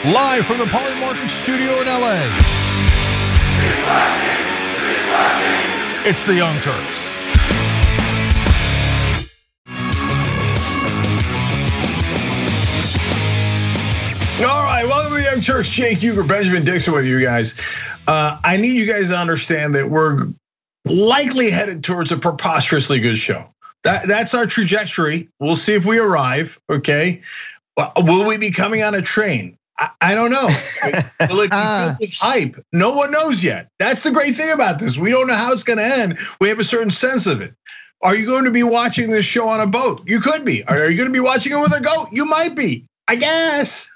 Live from the Polymarket studio in LA. It's the Young Turks. All right, welcome to the Young Turks. Jake Huger, Benjamin Dixon with you guys. I need you guys to understand that we're likely headed towards a preposterously good show. That's our trajectory. We'll see if we arrive, okay? Will we be coming on a train? I don't know. Will it be filled with hype? No one knows yet. That's the great thing about this. We don't know how it's gonna end. We have a certain sense of it. Are you going to be watching this show on a boat? You could be. Are you gonna be watching it with a goat? You might be, I guess.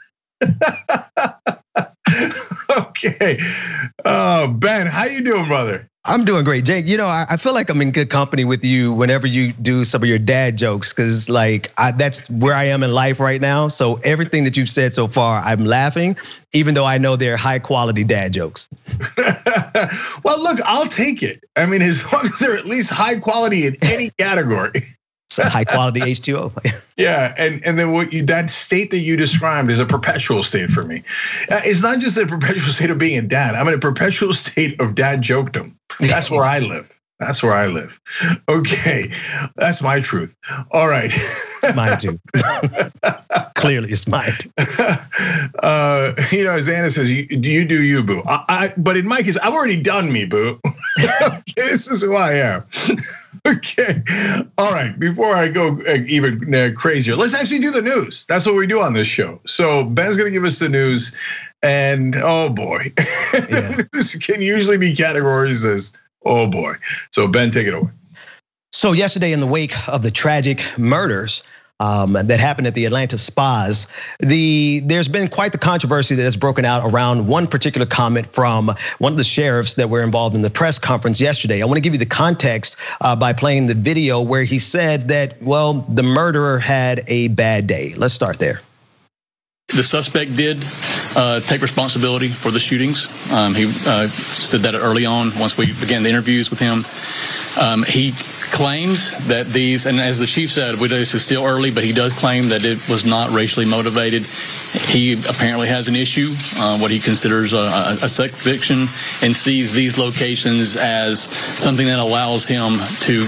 Okay, Ben, how you doing, brother? I'm doing great, Jake. You know, I feel like I'm in good company with you whenever you do some of your dad jokes, because that's where I am in life right now. So everything that you've said so far, I'm laughing, even though I know they're high quality dad jokes. Well, look, I'll take it. I mean, as long as they're at least high quality in any category. So high quality H2O. Yeah, and then that state that you described is a perpetual state for me. It's not just a perpetual state of being a dad. I'm in a perpetual state of dad jokedom. That's where I live. That's where I live. Okay, that's my truth. All right. Mine too. Clearly, it's mine too. You know, as Anna says, you do you, boo. But in my case, I've already done me, boo. Okay, this is who I am. Okay, all right. Before I go even crazier, let's actually do the news. That's what we do on this show. So Ben's gonna give us the news, and oh boy, yeah. This can usually be categorized as oh boy. So Ben, take it away. So yesterday, in the wake of the tragic murders that happened at the Atlanta spas, there's been quite the controversy that has broken out around one particular comment from one of the sheriffs that were involved in the press conference yesterday. I want to give you the context by playing the video where he said that, well, the murderer had a bad day. Let's start there. The suspect did take responsibility for the shootings. He said that early on once we began the interviews with him. He claims that these, and as the chief said, this is still early, but he does claim that it was not racially motivated. He apparently has an issue, what he considers a sex addiction, and sees these locations as something that allows him to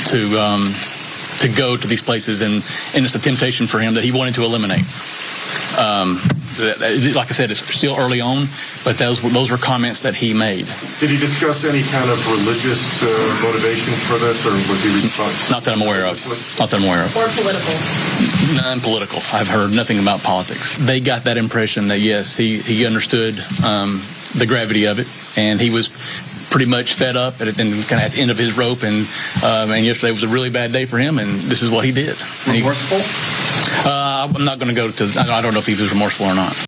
go to these places, and it's a temptation for him that he wanted to eliminate. Like I said, it's still early on, but those were comments that he made. Did he discuss any kind of religious motivation for this, or was he responsible? Not that I'm aware of. Not that I'm aware of. Or political? Non-political. I've heard nothing about politics. They got that impression that yes, he understood the gravity of it, and he was pretty much fed up and kind of at the end of his rope, and yesterday was a really bad day for him, and this is what he did. Remorseful? I'm not going to go to. I don't know if he was remorseful or not.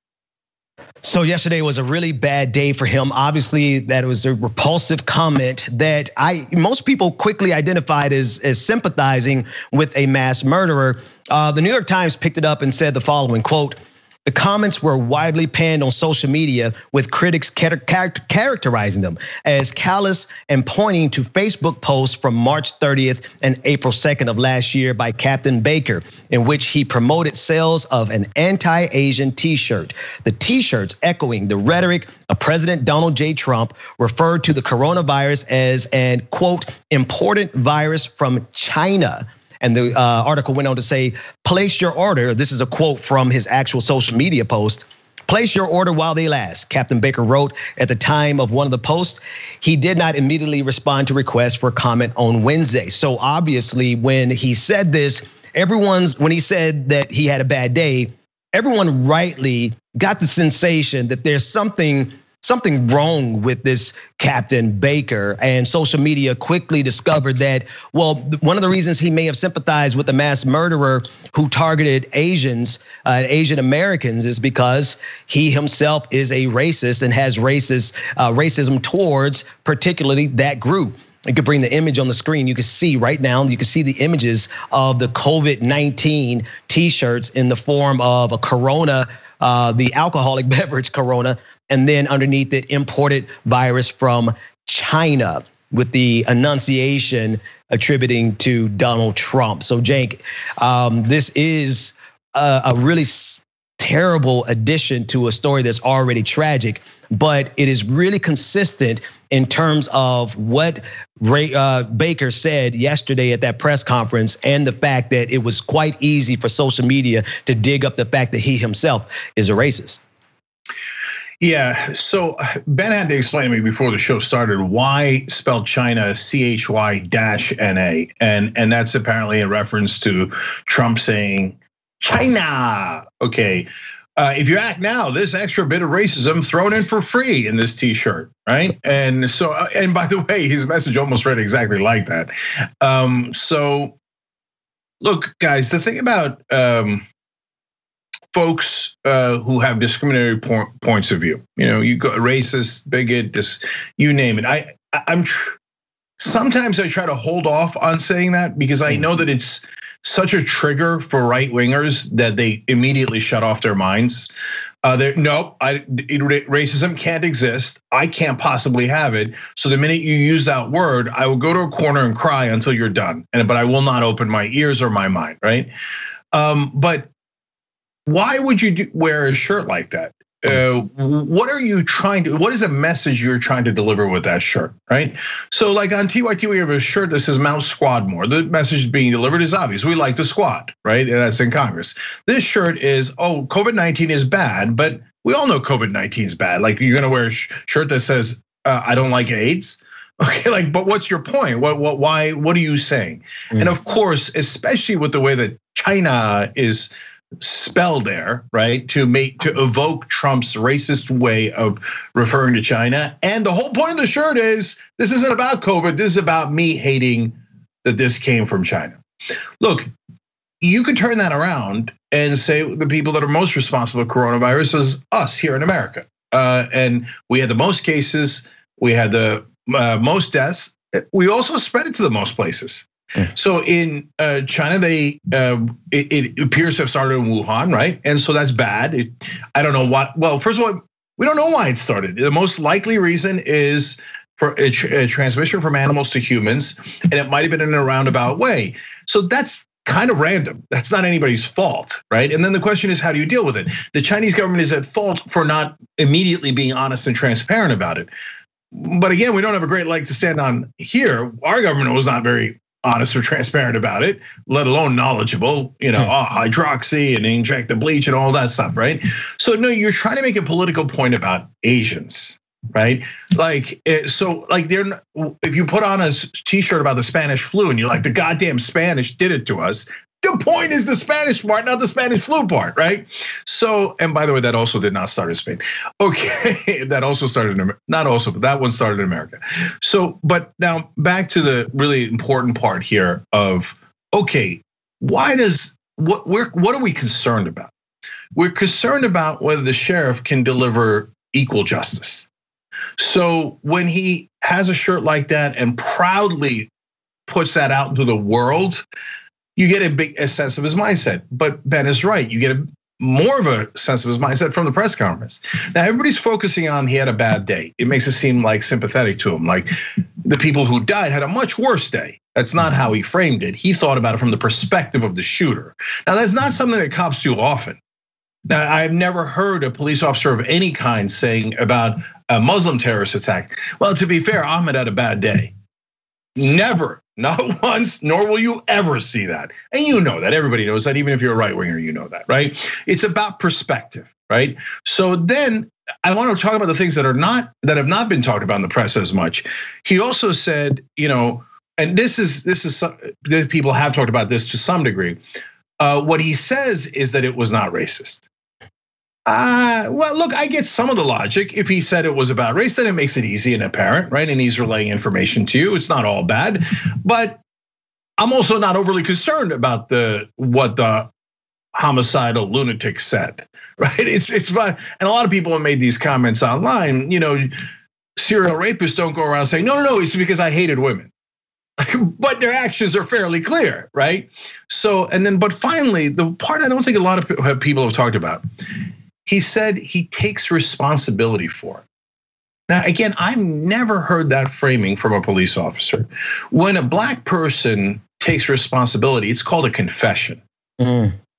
So yesterday was a really bad day for him. Obviously, that was a repulsive comment that most people quickly identified as sympathizing with a mass murderer. The New York Times picked it up and said the following, quote, "The comments were widely panned on social media, with critics characterizing them as callous and pointing to Facebook posts from March 30th and April 2nd of last year by Captain Baker, in which he promoted sales of an anti-Asian t-shirt. The t-shirts, echoing the rhetoric of President Donald J. Trump, referred to the coronavirus as an, quote, imported virus from China." And the article went on to say, "Place your order." This is a quote from his actual social media post. "Place your order while they last," Captain Baker wrote at the time of one of the posts. He did not immediately respond to requests for comment on Wednesday. So obviously, when he said this, when he said that he had a bad day, everyone rightly got the sensation that there's something wrong with this Captain Baker, and social media quickly discovered that, well, one of the reasons he may have sympathized with the mass murderer who targeted Asian Americans is because he himself is a racist and has racism towards particularly that group. You could bring the image on the screen. You can see right now, you can see the images of the COVID-19 t-shirts in the form of a Corona, the alcoholic beverage Corona, and then underneath it, imported virus from China, with the enunciation attributing to Donald Trump. So Jake, this is a really terrible addition to a story that's already tragic, but it is really consistent in terms of what Baker said yesterday at that press conference, and the fact that it was quite easy for social media to dig up the fact that he himself is a racist. Yeah, so Ben had to explain to me before the show started why spell China CHY-NA, and that's apparently in reference to Trump saying China. Okay, if you act now, this extra bit of racism thrown in for free in this T-shirt, right? And so, and by the way, his message almost read exactly like that. So, look, guys, the thing about folks who have discriminatory points of view, you go racist, bigot, you name it. Sometimes I try to hold off on saying that because I know that it's such a trigger for right wingers that they immediately shut off their minds. Racism can't exist. I can't possibly have it. So the minute you use that word, I will go to a corner and cry until you're done. But I will not open my ears or my mind, right? But why would you wear a shirt like that? What is a message you're trying to deliver with that shirt, right? So like on TYT, we have a shirt that says Mount Squad More. The message being delivered is obvious. We like the squad, right? That's in Congress. This shirt is, COVID-19 is bad, but we all know COVID-19 is bad. Like you're gonna wear a shirt that says, I don't like AIDS. Okay, but what's your point? Why, what are you saying? And of course, especially with the way that China is spelled there, right? To evoke Trump's racist way of referring to China. And the whole point of the shirt is, this isn't about COVID, this is about me hating that this came from China. Look, you could turn that around and say the people that are most responsible for coronavirus is us here in America. And we had the most cases, we had the most deaths, we also spread it to the most places. So in China, it appears to have started in Wuhan, right? And so that's bad. I don't know what. Well, first of all, we don't know why it started. The most likely reason is for a transmission from animals to humans, and it might have been in a roundabout way. So that's kind of random. That's not anybody's fault, right? And then the question is, how do you deal with it? The Chinese government is at fault for not immediately being honest and transparent about it. But again, we don't have a great leg to stand on here. Our government was not very honest or transparent about it, let alone knowledgeable, hydroxy and inject the bleach and all that stuff, right? So no, you're trying to make a political point about Asians, right? If you put on a T-shirt about the Spanish flu and you're like, the goddamn Spanish did it to us. The point is the Spanish part, not the Spanish flu part, right? So, and by the way, that also did not start in Spain. Okay, that also started in America. Not also, but that one started in America. So, but now back to the really important part here of, okay, what are we concerned about? We're concerned about whether the sheriff can deliver equal justice. So when he has a shirt like that and proudly puts that out into the world, you get a sense of his mindset. But Ben is right. You get more of a sense of his mindset from the press conference. Now everybody's focusing on he had a bad day. It makes it seem like sympathetic to him, like the people who died had a much worse day. That's not how he framed it. He thought about it from the perspective of the shooter. Now that's not something that cops do often. Now I've never heard a police officer of any kind saying about a Muslim terrorist attack, well, to be fair, Ahmed had a bad day. Never. Not once, nor will you ever see that. And you know that, everybody knows that, even if you're a right winger, you know that, right? It's about perspective, right? So then I want to talk about the things that have not been talked about in the press as much. He also said, and this is people have talked about this to some degree. What he says is that it was not racist. Well, look, I get some of the logic. If he said it was about race, then it makes it easy and apparent, right? And he's relaying information to you. It's not all bad, but I'm also not overly concerned about what the homicidal lunatic said, right? It's about, and a lot of people have made these comments online. Serial rapists don't go around saying, no, it's because I hated women. But their actions are fairly clear, right? So, but finally, the part I don't think a lot of people have talked about. He said he takes responsibility for it. Now, again, I've never heard that framing from a police officer. When a black person takes responsibility, it's called a confession.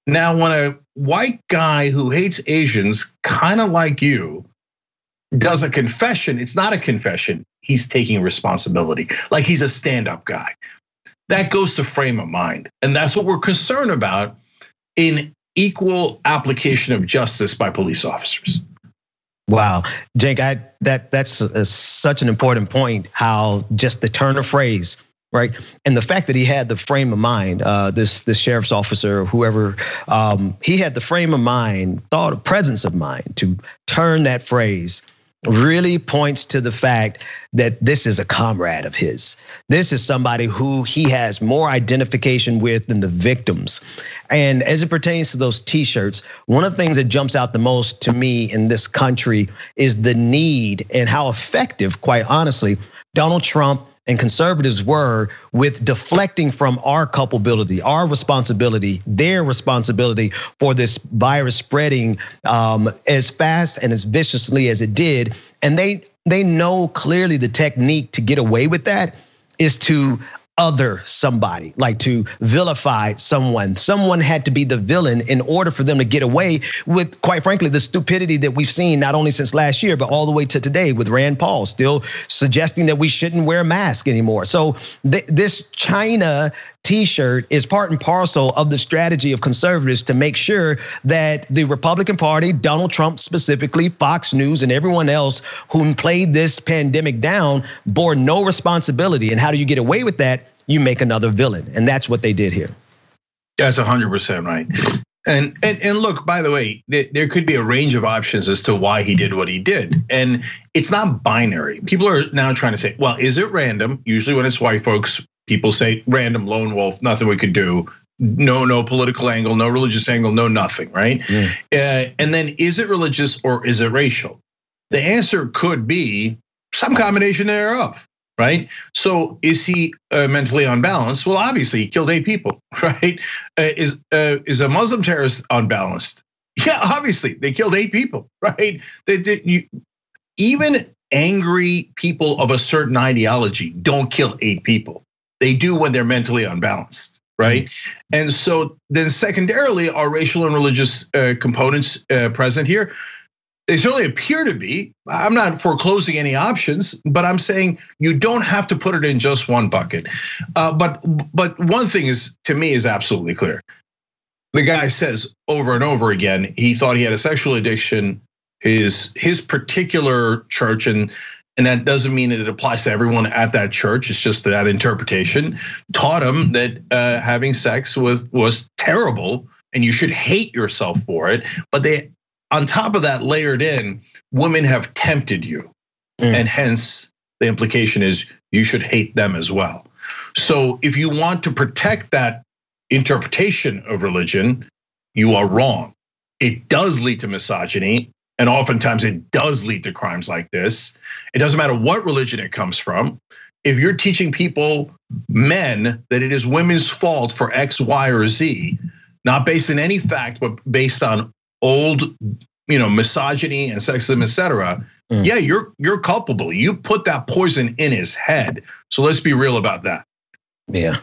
Now, when a white guy who hates Asians, kind of like you, does a confession, it's not a confession. He's taking responsibility, like he's a stand-up guy. That goes to frame of mind. And that's what we're concerned about in equal application of justice by police officers. Wow, Jake, that's such an important point, how just the turn of phrase, right? And the fact that he had the frame of mind, this sheriff's officer, whoever, he had the frame of mind, presence of mind to turn that phrase, really points to the fact that this is a comrade of his. This is somebody who he has more identification with than the victims. And as it pertains to those t-shirts, one of the things that jumps out the most to me in this country is the need and how effective, quite honestly, Donald Trump and conservatives were with deflecting from our culpability, our responsibility, their responsibility for this virus spreading as fast and as viciously as it did. And they know clearly the technique to get away with that is to other somebody, like to vilify someone. Someone had to be the villain in order for them to get away with, quite frankly, the stupidity that we've seen not only since last year, but all the way to today with Rand Paul still suggesting that we shouldn't wear a mask anymore. So this China t-shirt is part and parcel of the strategy of conservatives to make sure that the Republican Party, Donald Trump specifically, Fox News, and everyone else who played this pandemic down bore no responsibility. And how do you get away with that? You make another villain, and that's what they did here. That's 100% right. And look, by the way, there could be a range of options as to why he did what he did. And it's not binary. People are now trying to say, well, is it random? Usually when it's white folks, people say random, lone wolf, nothing we could do. No political angle, no religious angle, no nothing, right? Yeah. And then is it religious or is it racial? The answer could be some combination thereof, right? So is he mentally unbalanced? Well, obviously he killed 8 people, right? Is a Muslim terrorist unbalanced? Yeah, obviously they killed 8 people, right? Even angry people of a certain ideology don't kill 8 people. They do when they're mentally unbalanced, right? And so then secondarily, are racial and religious components present here? They certainly appear to be. I'm not foreclosing any options, but I'm saying you don't have to put it in just one bucket. But one thing is, to me, is absolutely clear. The guy says over and over again, he thought he had a sexual addiction. His particular church, and that doesn't mean that it applies to everyone at that church. It's just that interpretation taught him that having sex was terrible and you should hate yourself for it. But they, on top of that, layered in, women have tempted you. And hence the implication is you should hate them as well. So if you want to protect that interpretation of religion, you are wrong. It does lead to misogyny. And oftentimes it does lead to crimes like this. It doesn't matter what religion it comes from. If you're teaching people, men, that it is women's fault for X, Y, or Z, not based on any fact, but based on old, misogyny and sexism, etc. Yeah, you're culpable. You put that poison in his head. So let's be real about that. Yeah.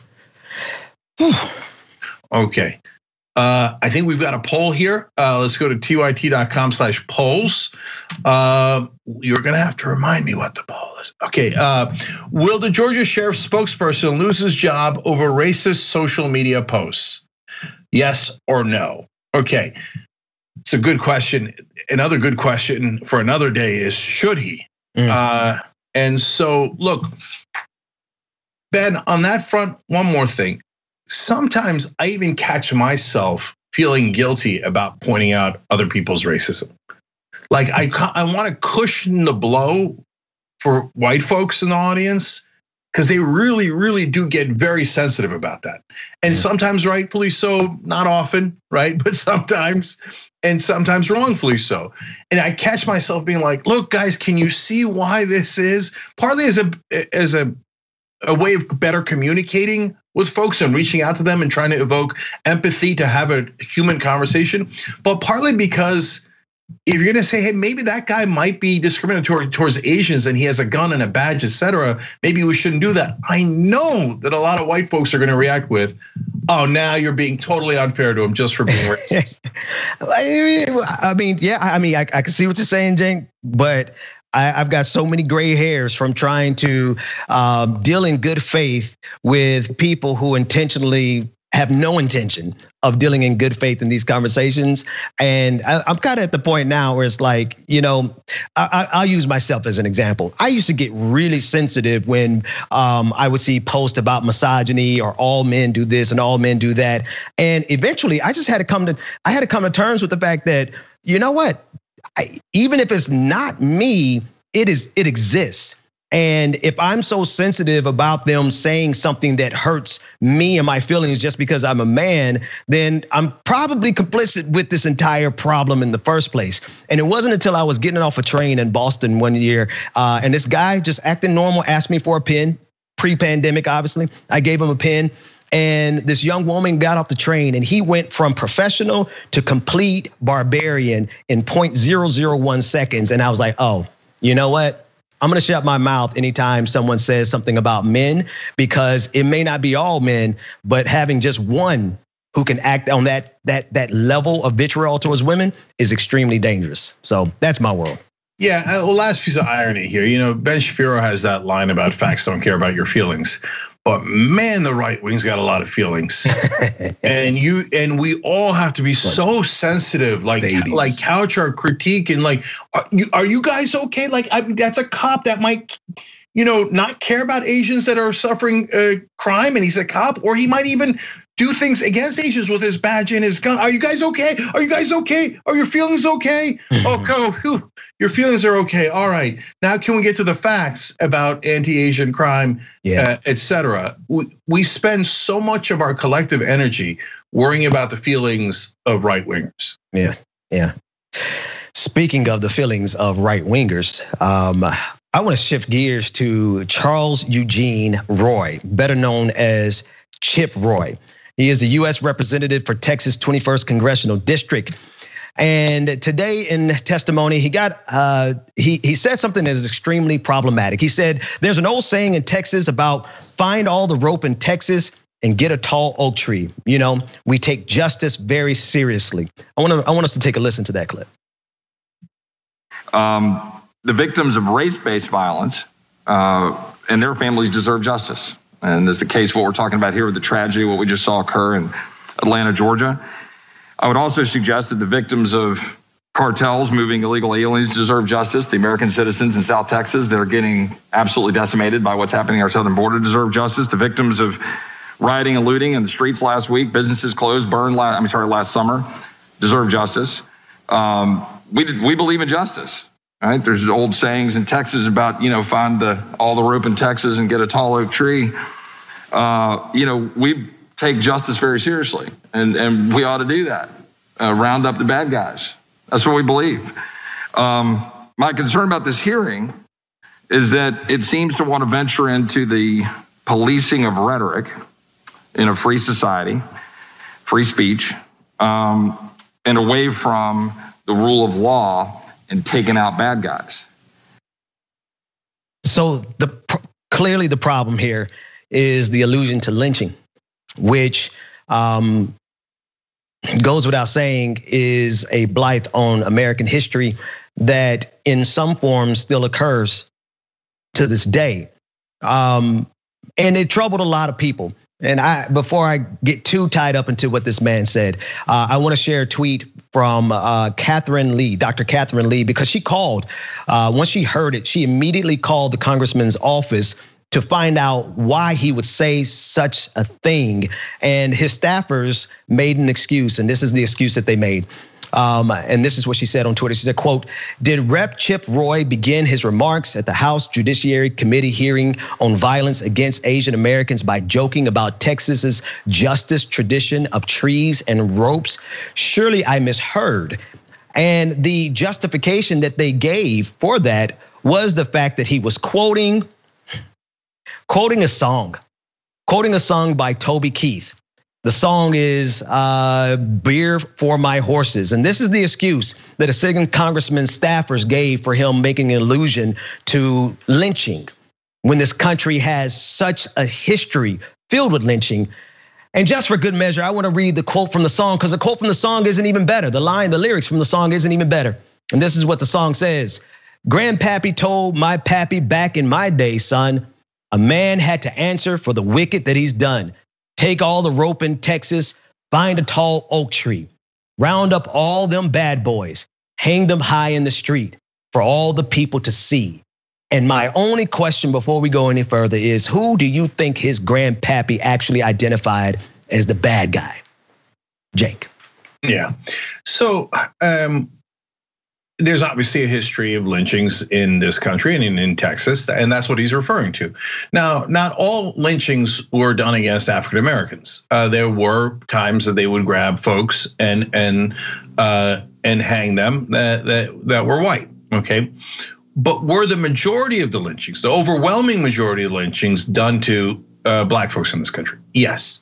Okay. I think we've got a poll here. Let's go to tyt.com/polls. You're gonna have to remind me what the poll is. Okay. Will the Georgia sheriff's spokesperson lose his job over racist social media posts? Yes or no? Okay. It's a good question. Another good question for another day is, should he? And so, look, Ben, on that front, one more thing. Sometimes I even catch myself feeling guilty about pointing out other people's racism. Like I want to cushion the blow for white folks in the audience, because they really, really do get very sensitive about that. And sometimes rightfully so, not often, right? But sometimes, and sometimes wrongfully so. And I catch myself being like, look, guys, can you see why this is? Partly as a way of better communicating with folks and reaching out to them and trying to evoke empathy to have a human conversation, but partly because if you're gonna say, hey, maybe that guy might be discriminatory towards Asians and he has a gun and a badge, etc., maybe we shouldn't do that. I know that a lot of white folks are gonna react with, oh, now you're being totally unfair to him just for being racist. I mean, yeah, I can see what you're saying, Jane, but I've got so many gray hairs from trying to deal in good faith with people who intentionally have no intention of dealing in good faith in these conversations. And I'm kind of at the point now where it's like, I'll use myself as an example. I used to get really sensitive when I would see posts about misogyny or all men do this and all men do that. And eventually I just had to come to terms with the fact that, you know what? Even if it's not me, it exists. And if I'm so sensitive about them saying something that hurts me and my feelings just because I'm a man, then I'm probably complicit with this entire problem in the first place. And it wasn't until I was getting off a train in Boston one year, and this guy just acting normal asked me for a pen, pre-pandemic, obviously. I gave him a pen. And this young woman got off the train and he went from professional to complete barbarian in 0.001 seconds. And I was like, oh, you know what? I'm gonna shut my mouth anytime someone says something about men, because it may not be all men, but having just one who can act on that level of vitriol towards women is extremely dangerous. So that's my world. Yeah, well, last piece of irony here. Ben Shapiro has that line about facts don't care about your feelings. But man, the right wing's got a lot of feelings, and we all have to be so sensitive, like couch our critique and like, are you guys okay? Like, that's a cop that might, not care about Asians that are suffering crime, and he's a cop, or he might even do things against Asians with his badge and his gun. Are you guys okay? Are you guys okay? Are your feelings okay? Oh, your feelings are okay. All right. Now, can we get to the facts about anti-Asian crime, etc.? We spend so much of our collective energy worrying about the feelings of right wingers. Yeah. Speaking of the feelings of right wingers, I want to shift gears to Charles Eugene Roy, better known as Chip Roy. He is a US representative for Texas 21st Congressional District. And today in testimony, he said something that is extremely problematic. He said, there's an old saying in Texas about find all the rope in Texas and get a tall oak tree. We take justice very seriously. I want us to take a listen to that clip. The victims of race-based violence and their families deserve justice. And that's the case, what we're talking about here with the tragedy, what we just saw occur in Atlanta, Georgia. I would also suggest that the victims of cartels moving illegal aliens deserve justice. The American citizens in South Texas that are getting absolutely decimated by what's happening at our southern border deserve justice. The victims of rioting and looting in the streets last week, businesses closed, burned last summer, deserve justice. We believe in justice. Right? There's old sayings in Texas about, find all the rope in Texas and get a tall oak tree. We take justice very seriously, and we ought to do that. Round up the bad guys. That's what we believe. My concern about this hearing is that it seems to want to venture into the policing of rhetoric in a free society, free speech, and away from the rule of law and taking out bad guys. So clearly the problem here is the allusion to lynching, which goes without saying is a blight on American history that in some form still occurs to this day. And it troubled a lot of people. And before I get too tied up into what this man said, I want to share a tweet from Catherine Lee, Dr. Catherine Lee, because she called, once she heard it, she immediately called the congressman's office to find out why he would say such a thing. And his staffers made an excuse, and this is the excuse that they made. And this is what she said on Twitter. She said, quote, "Did Rep. Chip Roy begin his remarks at the House Judiciary Committee hearing on violence against Asian Americans by joking about Texas's justice tradition of trees and ropes? Surely I misheard." And the justification that they gave for that was the fact that he was quoting a song by Toby Keith. The song is Beer for My Horses. And this is the excuse that a sitting congressman's staffers gave for him making an allusion to lynching when this country has such a history filled with lynching. And just for good measure, I want to read the quote from the song, because the quote from the song isn't even better. The lyrics from the song isn't even better. And this is what the song says. Grandpappy told my pappy back in my day, son, a man had to answer for the wicked that he's done. Take all the rope in Texas, find a tall oak tree, round up all them bad boys, hang them high in the street for all the people to see. And my only question before we go any further is, who do you think his grandpappy actually identified as the bad guy? Jake. Yeah. So there's obviously a history of lynchings in this country and in Texas, and that's what he's referring to. Now, not all lynchings were done against African Americans. There were times that they would grab folks and hang them that were white. Okay. But were the majority of the lynchings, the overwhelming majority of lynchings, done to black folks in this country? Yes.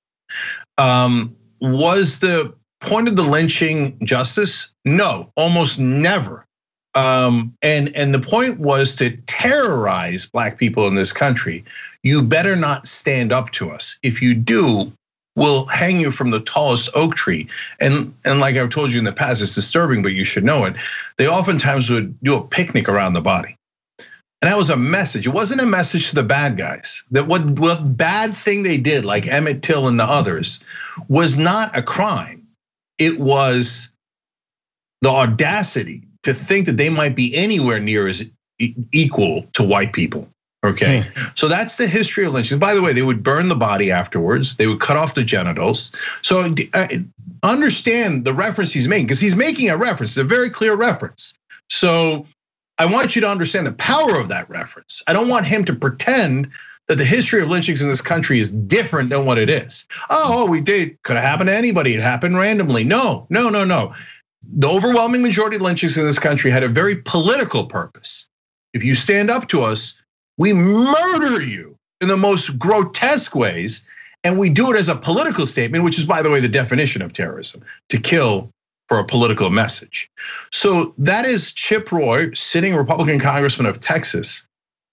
Was the point of the lynching justice? No, almost never. And the point was to terrorize black people in this country. You better not stand up to us. If you do, we'll hang you from the tallest oak tree. And like I've told you in the past, it's disturbing, but you should know it. They oftentimes would do a picnic around the body. And that was a message. It wasn't a message to the bad guys. That what bad thing they did, like Emmett Till and the others, was not a crime. It was the audacity to think that they might be anywhere near as equal to white people. Okay, so that's the history of lynching. By the way, they would burn the body afterwards. They would cut off the genitals. So understand the reference he's making, because he's making a reference. It's a very clear reference. So I want you to understand the power of that reference. I don't want him to pretend that the history of lynchings in this country is different than what it is. Oh, we did. Could have happened to anybody. It happened randomly. No. The overwhelming majority of lynchings in this country had a very political purpose. If you stand up to us, we murder you in the most grotesque ways, and we do it as a political statement, which is, by the way, the definition of terrorism, to kill for a political message. So that is Chip Roy, sitting Republican congressman of Texas,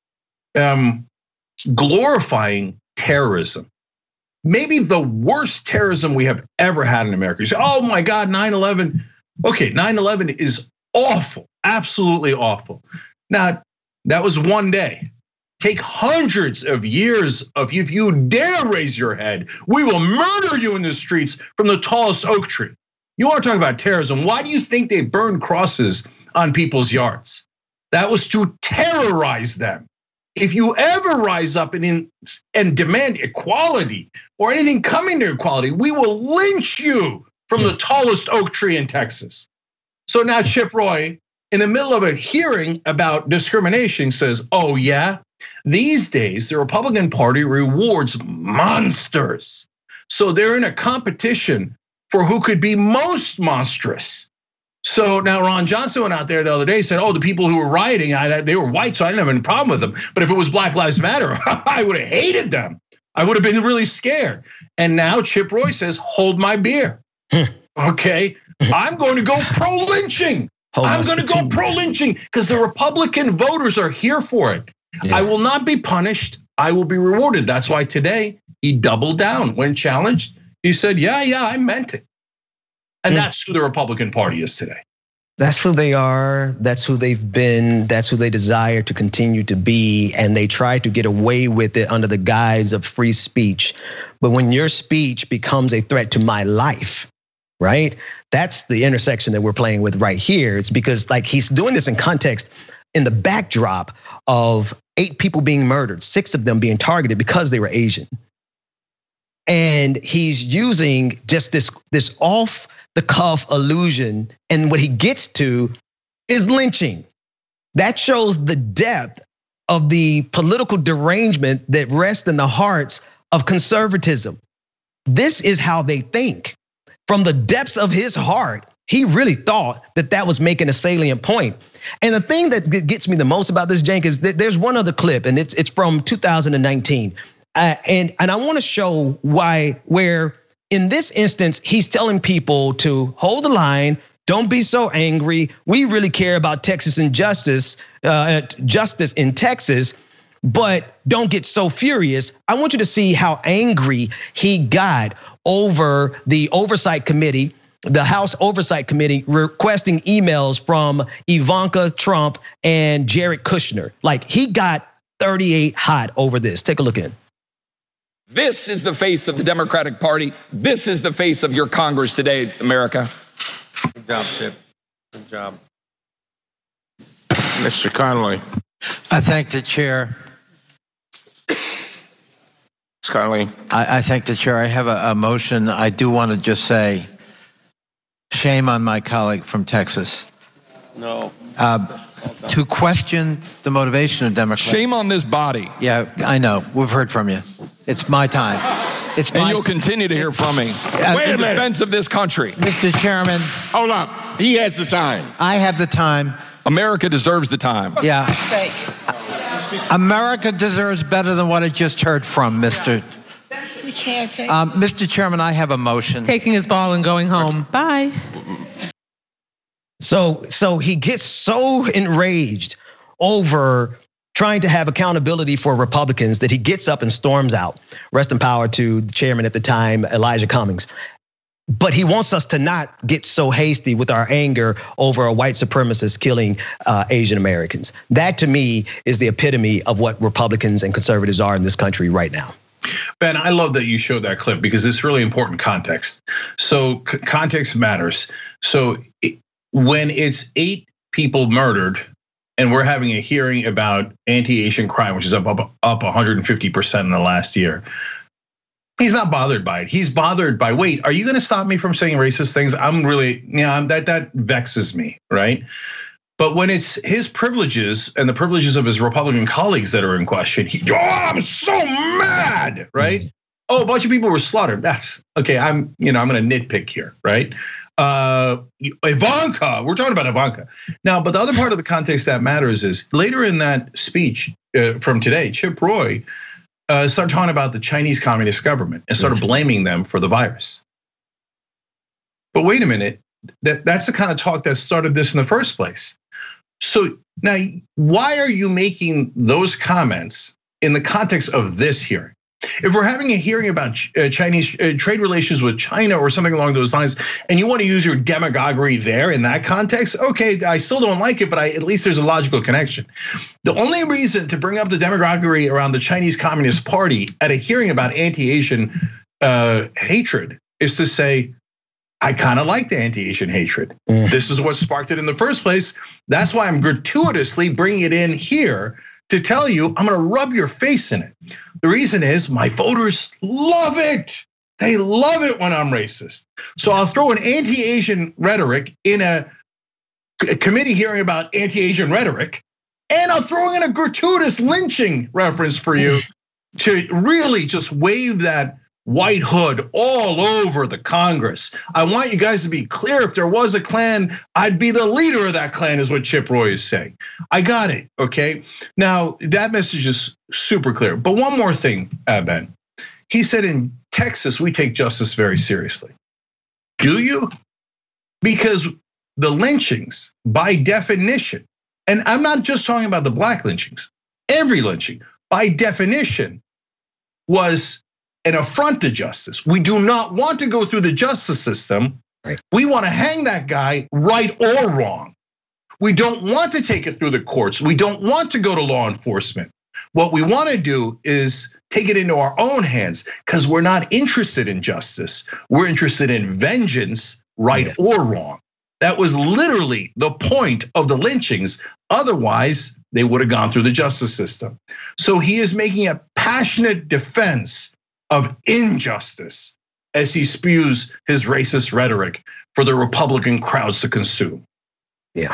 glorifying terrorism. Maybe the worst terrorism we have ever had in America. You say, oh my God, 9/11. Okay, 9/11 is awful, absolutely awful. Now, that was one day. Take hundreds of years of, if you dare raise your head, we will murder you in the streets from the tallest oak tree. You want to talk about terrorism? Why do you think they burned crosses on people's yards? That was to terrorize them. If you ever rise up and demand equality or anything coming to equality, we will lynch you from the tallest oak tree in Texas. So now Chip Roy, in the middle of a hearing about discrimination, says, oh yeah, these days the Republican Party rewards monsters. So they're in a competition for who could be most monstrous. So now Ron Johnson went out there the other day and said, oh, the people who were rioting, they were white, so I didn't have any problem with them. But if it was Black Lives Matter, I would have hated them. I would have been really scared. And now Chip Roy says, hold my beer. Okay, I'm going to go pro-lynching. I'm going to go pro-lynching because the Republican voters are here for it. Yeah. I will not be punished. I will be rewarded. That's why today he doubled down when challenged. He said, yeah, I meant it. And that's who the Republican Party is today. That's who they are. That's who they've been. That's who they desire to continue to be. And they try to get away with it under the guise of free speech. But when your speech becomes a threat to my life, right? That's the intersection that we're playing with right here. It's because like he's doing this in context in the backdrop of 8 people being murdered, 6 of them being targeted because they were Asian. And he's using just this off the cuff allusion, and what he gets to is lynching. That shows the depth of the political derangement that rests in the hearts of conservatism. This is how they think. From the depths of his heart, he really thought that was making a salient point. And the thing that gets me the most about this, Cenk, is that there's one other clip, and it's from 2019. And I want to show where in this instance, he's telling people to hold the line. Don't be so angry. We really care about Texas and justice in Texas, but don't get so furious. I want you to see how angry he got over the oversight committee, the House Oversight Committee, requesting emails from Ivanka Trump and Jared Kushner. Like, he got 38 hot over this. Take a look in. This is the face of the Democratic Party. This is the face of your Congress today, America. Good job, Chip. Good job. Mr. Connolly. I thank the chair. Ms. Connolly. I thank the chair. I have a motion. I do want to just say, shame on my colleague from Texas. No. To question the motivation of Democrats. Shame on this body. Yeah, I know. We've heard from you. It's my time. And you'll continue to hear from me. Wait a minute. In defense of this country. Mr. Chairman. Hold up. He has the time. I have the time. America deserves the time. Yeah. America deserves better than what I just heard from, Mr. We can't take. Mr. Chairman, I have a motion. Taking his ball and going home. Bye. So he gets so enraged over trying to have accountability for Republicans that he gets up and storms out. Rest in power to the chairman at the time, Elijah Cummings. But he wants us to not get so hasty with our anger over a white supremacist killing Asian Americans. That, to me, is the epitome of what Republicans and conservatives are in this country right now. Ben, I love that you showed that clip because it's really important context. So context matters. So when it's 8 people murdered and we're having a hearing about anti-Asian crime, which is up 150% in the last year, he's not bothered by it. He's bothered by, wait, are you going to stop me from saying racist things? I'm really, that vexes me, right? But when it's his privileges and the privileges of his Republican colleagues that are in question, I'm so mad, right? Oh, a bunch of people were slaughtered. That's okay. I'm going to nitpick here, right? Ivanka, we're talking about Ivanka now. But the other part of the context that matters is later in that speech from today, Chip Roy started talking about the Chinese Communist government and started blaming them for the virus. But wait a minute, that's the kind of talk that started this in the first place. So now, why are you making those comments in the context of this hearing? If we're having a hearing about Chinese trade relations with China or something along those lines, and you want to use your demagoguery there in that context, okay, I still don't like it, but at least there's a logical connection. The only reason to bring up the demagoguery around the Chinese Communist Party at a hearing about anti-Asian hatred is to say, I kind of like the anti-Asian hatred. This is what sparked it in the first place. That's why I'm gratuitously bringing it in here to tell you I'm gonna rub your face in it. The reason is my voters love it. They love it when I'm racist. So I'll throw an anti-Asian rhetoric in a committee hearing about anti-Asian rhetoric, and I'll throw in a gratuitous lynching reference for you to really just wave that white hood all over the Congress. I want you guys to be clear. If there was a Klan, I'd be the leader of that Klan, is what Chip Roy is saying. I got it, okay? Now, that message is super clear. But one more thing, Ben. He said in Texas, we take justice very seriously. Do you? Because the lynchings, by definition, and I'm not just talking about the black lynchings, every lynching, by definition, was an affront to justice. We do not want to go through the justice system. Right. We want to hang that guy right or wrong. We don't want to take it through the courts. We don't want to go to law enforcement. What we want to do is take it into our own hands because we're not interested in justice. We're interested in vengeance, right or wrong. That was literally the point of the lynchings. Otherwise, they would have gone through the justice system. So he is making a passionate defense of injustice as he spews his racist rhetoric for the Republican crowds to consume. Yeah.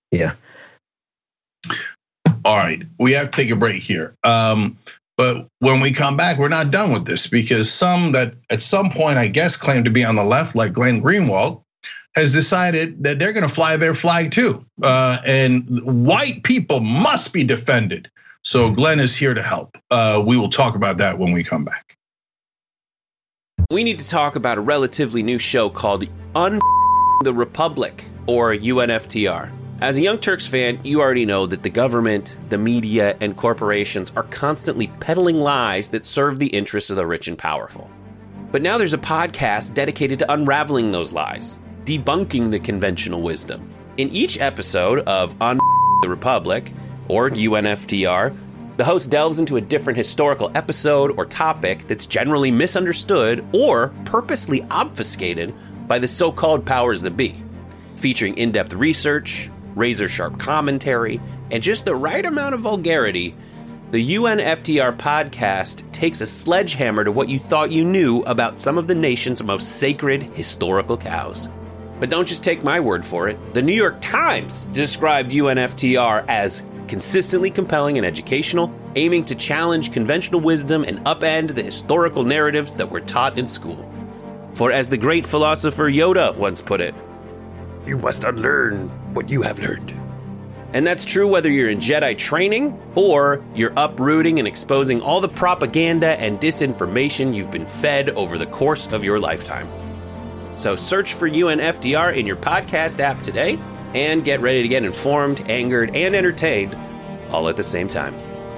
All right, we have to take a break here. But when we come back, we're not done with this because some that at some point, I guess, claim to be on the left, like Glenn Greenwald, has decided that they're gonna fly their flag too. And white people must be defended. So Glenn is here to help. We will talk about that when we come back. We need to talk about a relatively new show called the Republic, or UNFTR. As a Young Turks fan, you already know that the government, the media, and corporations are constantly peddling lies that serve the interests of the rich and powerful. But now there's a podcast dedicated to unraveling those lies, debunking the conventional wisdom. In each episode of the Republic, or UNFTR, the host delves into a different historical episode or topic that's generally misunderstood or purposely obfuscated by the so-called powers that be, featuring in-depth research, razor-sharp commentary, and just the right amount of vulgarity. The UNFTR podcast takes a sledgehammer to what you thought you knew about some of the nation's most sacred historical cows. But don't just take my word for it. The New York Times described UNFTR as consistently compelling and educational, aiming to challenge conventional wisdom and upend the historical narratives that were taught in school. For as the great philosopher Yoda once put it, you must unlearn what you have learned. And that's true whether you're in Jedi training or you're uprooting and exposing all the propaganda and disinformation you've been fed over the course of your lifetime. So search for UNFTR in your podcast app today and get ready to get informed, angered, and entertained all at the same time.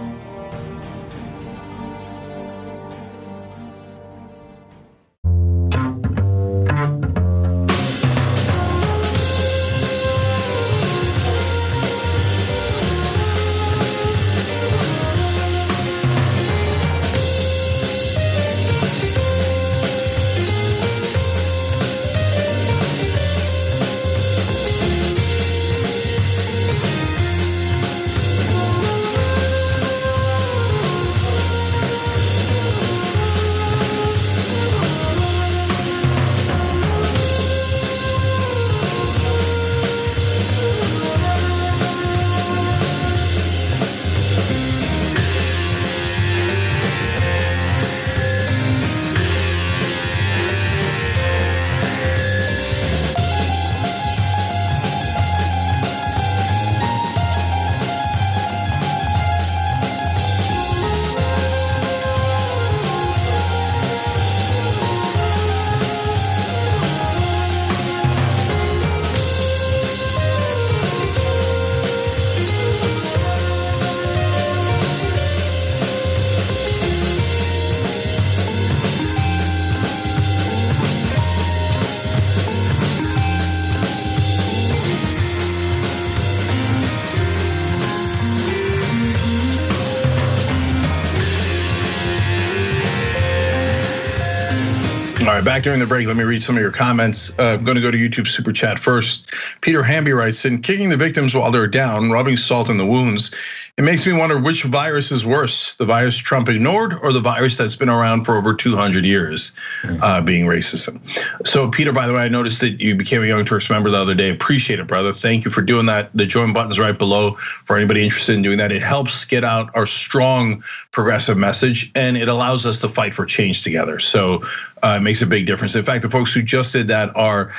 All right, back during the break, let me read some of your comments. I'm going to go to YouTube Super Chat first. Peter Hamby writes in, kicking the victims while they're down, rubbing salt in the wounds. It makes me wonder which virus is worse, the virus Trump ignored or the virus that's been around for over 200 years, being racism. So Peter, by the way, I noticed that you became a Young Turks member the other day. Appreciate it, brother. Thank you for doing that. The join button's right below for anybody interested in doing that. It helps get out our strong progressive message and it allows us to fight for change together. So it makes a big difference. In fact, the folks who just did that are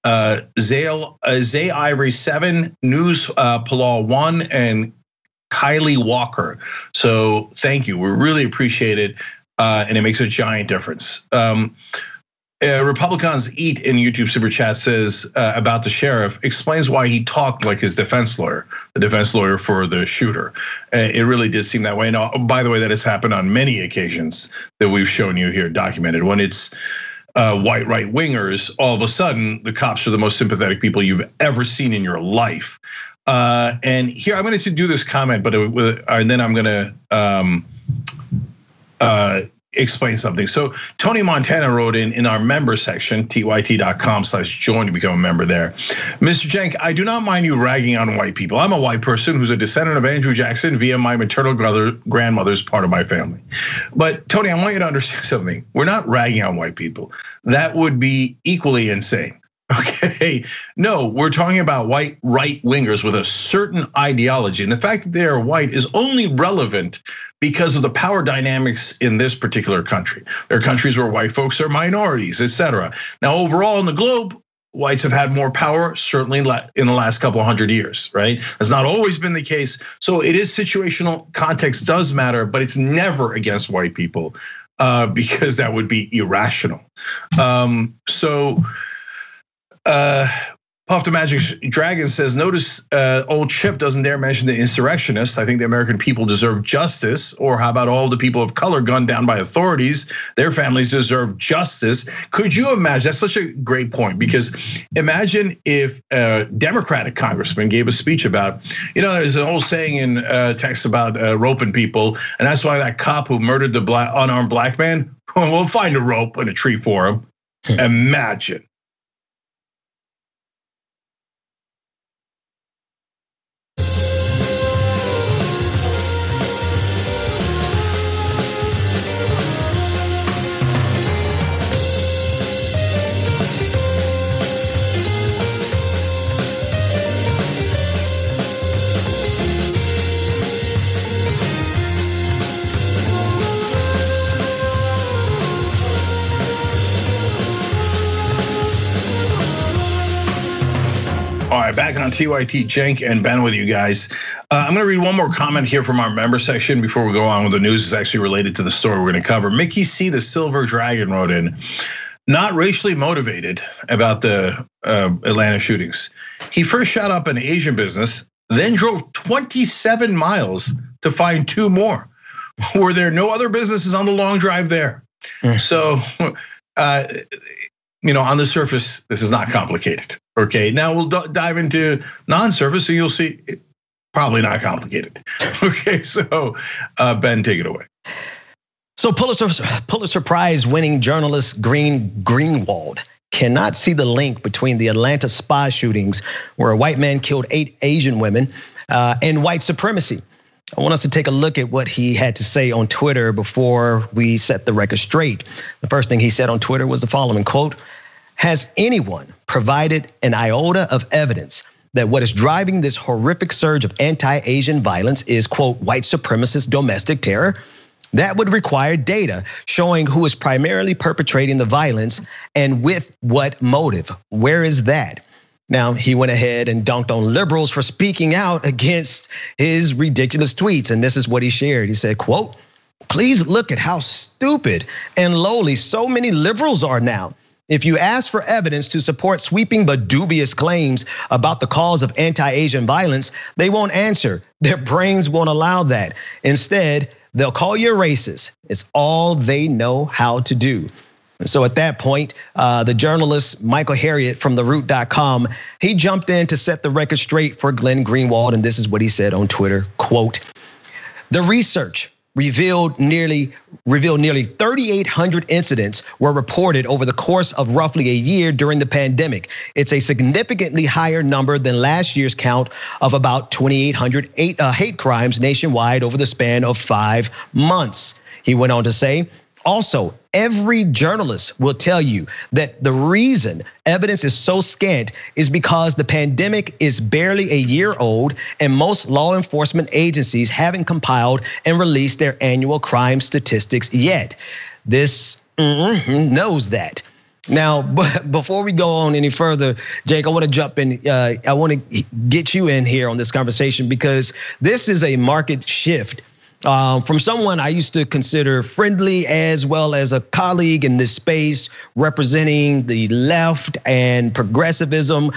Zay Ivory 7, News Palal 1, and Kylie Walker. So thank you. We really appreciate it. And it makes a giant difference. Republicans Eat in YouTube Super Chat says about the sheriff, explains why he talked like his defense lawyer, the defense lawyer for the shooter. It really did seem that way. Now, by the way, that has happened on many occasions that we've shown you here documented. When it's white right wingers, all of a sudden the cops are the most sympathetic people you've ever seen in your life. And here I'm going to do this comment, but and then I'm going to explain something. So Tony Montana wrote in our member section, tyt.com/join to become a member there. Mr. Cenk, I do not mind you ragging on white people. I'm a white person who's a descendant of Andrew Jackson via my maternal grandmother's part of my family. But Tony, I want you to understand something. We're not ragging on white people. That would be equally insane. Okay, no, we're talking about white right wingers with a certain ideology. And the fact that they are white is only relevant because of the power dynamics in this particular country. There are countries where white folks are minorities, etc. Now, overall in the globe, whites have had more power, certainly in the last couple of hundred years, right? That's not always been the case. So it is situational, context does matter, but it's never against white people. because that would be irrational. Puff the Magic Dragon says, notice old Chip doesn't dare mention the insurrectionists. I think the American people deserve justice. Or how about all the people of color gunned down by authorities? Their families deserve justice. Could you imagine? That's such a great point, because imagine if a Democratic congressman gave a speech about, there's an old saying in Texas about roping people, and that's why that cop who murdered the unarmed black man, we'll find a rope in a tree for him. Imagine. All right, back on TYT, Cenk and Ben with you guys. I'm going to read one more comment here from our member section before we go on with the news. It's actually related to the story we're going to cover. Mickey C, the Silver Dragon, wrote in, not racially motivated about the Atlanta shootings. He first shot up an Asian business, then drove 27 miles to find 2 more. Were there no other businesses on the long drive there? So, on the surface, this is not complicated. Okay, now we'll dive into non-surface, so you'll see it's probably not complicated. Okay, so Ben, take it away. So Pulitzer Prize winning journalist Glenn Greenwald cannot see the link between the Atlanta spa shootings, where a white man killed 8 Asian women, and white supremacy. I want us to take a look at what he had to say on Twitter before we set the record straight. The first thing he said on Twitter was the following, quote, "Has anyone provided an iota of evidence that what is driving this horrific surge of anti-Asian violence is, quote, white supremacist domestic terror? That would require data showing who is primarily perpetrating the violence and with what motive. Where is that?" Now, he went ahead and dunked on liberals for speaking out against his ridiculous tweets. And this is what he shared. He said, quote, "Please look at how stupid and lowly so many liberals are now. If you ask for evidence to support sweeping but dubious claims about the cause of anti-Asian violence, they won't answer. Their brains won't allow that. Instead, they'll call you a racist. It's all they know how to do." And so at that point, the journalist Michael Harriot from TheRoot.com, he jumped in to set the record straight for Glenn Greenwald, and this is what he said on Twitter, quote, "The research revealed nearly 3,800 incidents were reported over the course of roughly a year during the pandemic. It's a significantly higher number than last year's count of about 2,800 hate crimes nationwide over the span of 5 months." He went on to say, "Also, every journalist will tell you that the reason evidence is so scant is because the pandemic is barely a year old and most law enforcement agencies haven't compiled and released their annual crime statistics yet. This knows that." Now, before we go on any further, Jake, I want to jump in. I want to get you in here on this conversation because this is a market shift. From someone I used to consider friendly as well as a colleague in this space representing the left and progressivism.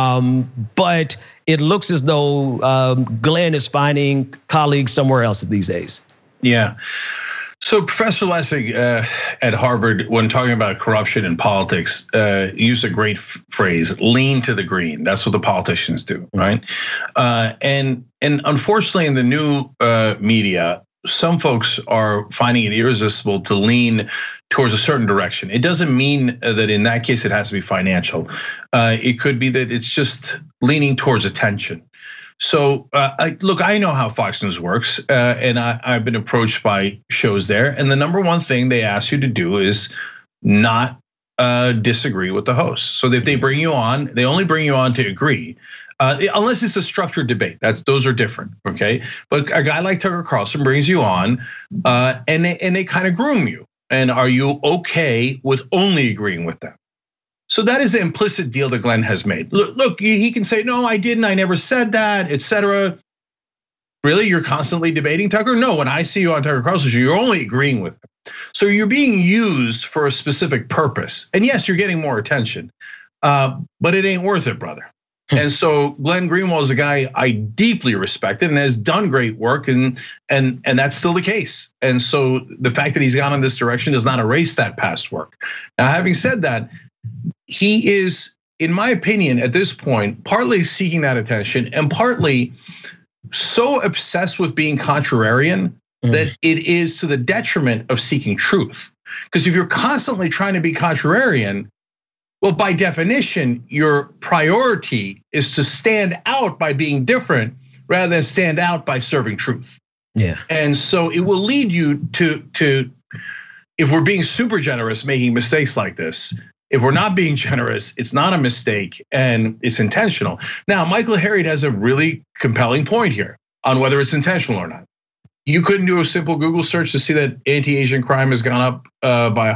But it looks as though Glenn is finding colleagues somewhere else these days. Yeah. So Professor Lessig at Harvard, when talking about corruption in politics, used a great phrase, lean to the green. That's what the politicians do, right? And unfortunately in the new media, some folks are finding it irresistible to lean towards a certain direction. It doesn't mean that in that case it has to be financial. It could be that it's just leaning towards attention. So look, I know how Fox News works, and I've been approached by shows there. And the number one thing they ask you to do is not disagree with the host. So if they bring you on, they only bring you on to agree. Unless it's a structured debate, those are different, okay? But a guy like Tucker Carlson brings you on, and they kind of groom you. And are you okay with only agreeing with them? So that is the implicit deal that Glenn has made. Look, he can say, no, I didn't, I never said that, etc. Really, you're constantly debating Tucker? No, when I see you on Tucker Carlson, you're only agreeing with him. So you're being used for a specific purpose. And yes, you're getting more attention, but it ain't worth it, brother. And so Glenn Greenwald is a guy I deeply respected and has done great work, and that's still the case. And so the fact that he's gone in this direction does not erase that past work. Now, having said that, he is, in my opinion, at this point, partly seeking that attention and partly so obsessed with being contrarian that it is to the detriment of seeking truth. Because if you're constantly trying to be contrarian, well, by definition, your priority is to stand out by being different rather than stand out by serving truth. Yeah. And so it will lead you to if we're being super generous, making mistakes like this. If we're not being generous, it's not a mistake and it's intentional. Now, Michael Harriot has a really compelling point here on whether it's intentional or not. You couldn't do a simple Google search to see that anti-Asian crime has gone up by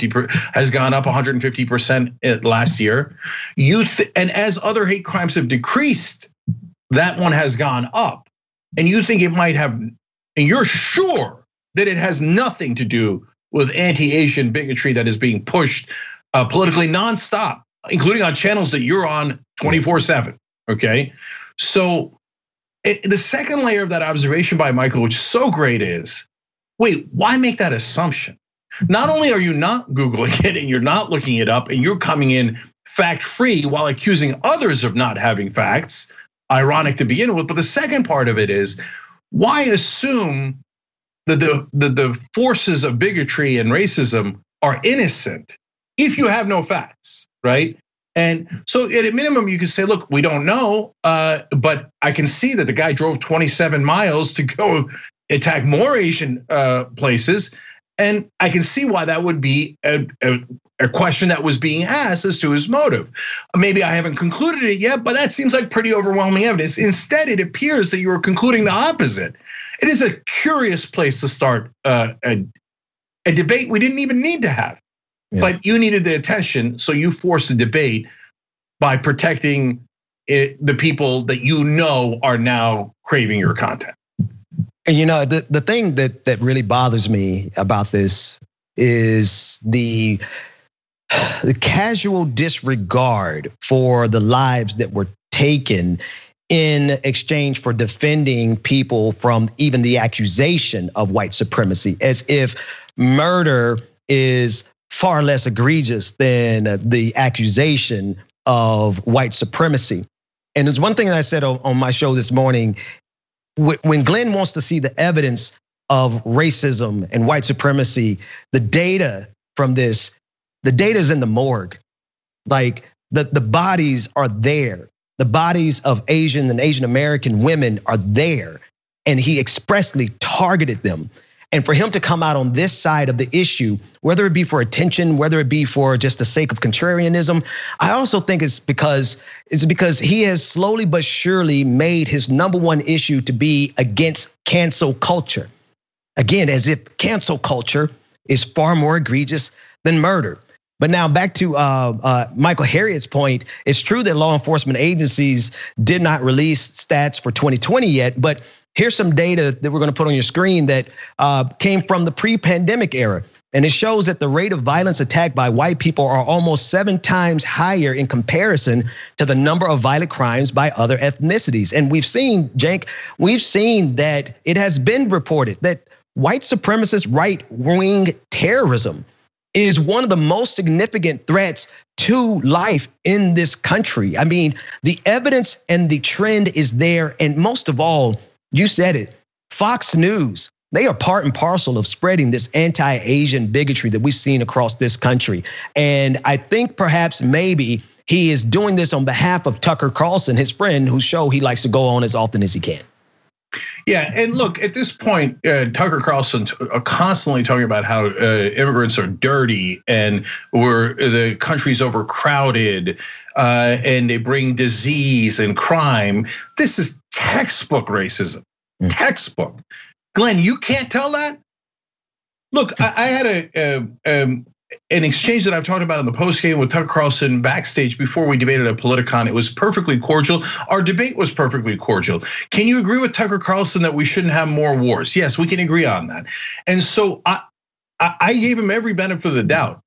150% last year. And as other hate crimes have decreased, that one has gone up. And you think it might have, and you're sure that it has nothing to do with anti-Asian bigotry that is being pushed politically nonstop, including on channels that you're on 24/7. Okay, so. The second layer of that observation by Michael, which is so great, is, wait, why make that assumption? Not only are you not Googling it and you're not looking it up and you're coming in fact-free while accusing others of not having facts, ironic to begin with, but the second part of it is, why assume that the forces of bigotry and racism are innocent if you have no facts, right? And so at a minimum, you can say, look, we don't know, but I can see that the guy drove 27 miles to go attack more Asian places. And I can see why that would be a question that was being asked as to his motive. Maybe I haven't concluded it yet, but that seems like pretty overwhelming evidence. Instead, it appears that you are concluding the opposite. It is a curious place to start a debate we didn't even need to have. Yeah. But you needed the attention, so you forced a debate by protecting the people that you know are now craving your content. And you know, the thing that really bothers me about this is the casual disregard for the lives that were taken in exchange for defending people from even the accusation of white supremacy, as if murder is far less egregious than the accusation of white supremacy. And there's one thing that I said on my show this morning, when Glenn wants to see the evidence of racism and white supremacy, the data from this, the data is in the morgue. Like the bodies are there. The bodies of Asian and Asian American women are there. And he expressly targeted them. And for him to come out on this side of the issue, whether it be for attention, whether it be for just the sake of contrarianism, I also think it's because he has slowly but surely made his number one issue to be against cancel culture. Again, as if cancel culture is far more egregious than murder. But now back to Michael Harriot's point, it's true that law enforcement agencies did not release stats for 2020 yet, but here's some data that we're gonna put on your screen that came from the pre-pandemic era. And it shows that the rate of violence attacked by white people are almost 7 times higher in comparison to the number of violent crimes by other ethnicities. And we've seen, Cenk, that it has been reported that white supremacist right-wing terrorism is one of the most significant threats to life in this country. I mean, the evidence and the trend is there. And most of all, you said it, Fox News, they are part and parcel of spreading this anti-Asian bigotry that we've seen across this country. And I think perhaps maybe he is doing this on behalf of Tucker Carlson, his friend, whose show he likes to go on as often as he can. Yeah, and look, at this point, Tucker Carlson are constantly talking about how immigrants are dirty and the country's overcrowded and they bring disease and crime. This is textbook racism, textbook. Glenn, you can't tell that? Look, I had an exchange that I've talked about in the postgame with Tucker Carlson backstage before we debated at Politicon. It was perfectly cordial. Our debate was perfectly cordial. Can you agree with Tucker Carlson that we shouldn't have more wars? Yes, we can agree on that. And so I gave him every benefit of the doubt.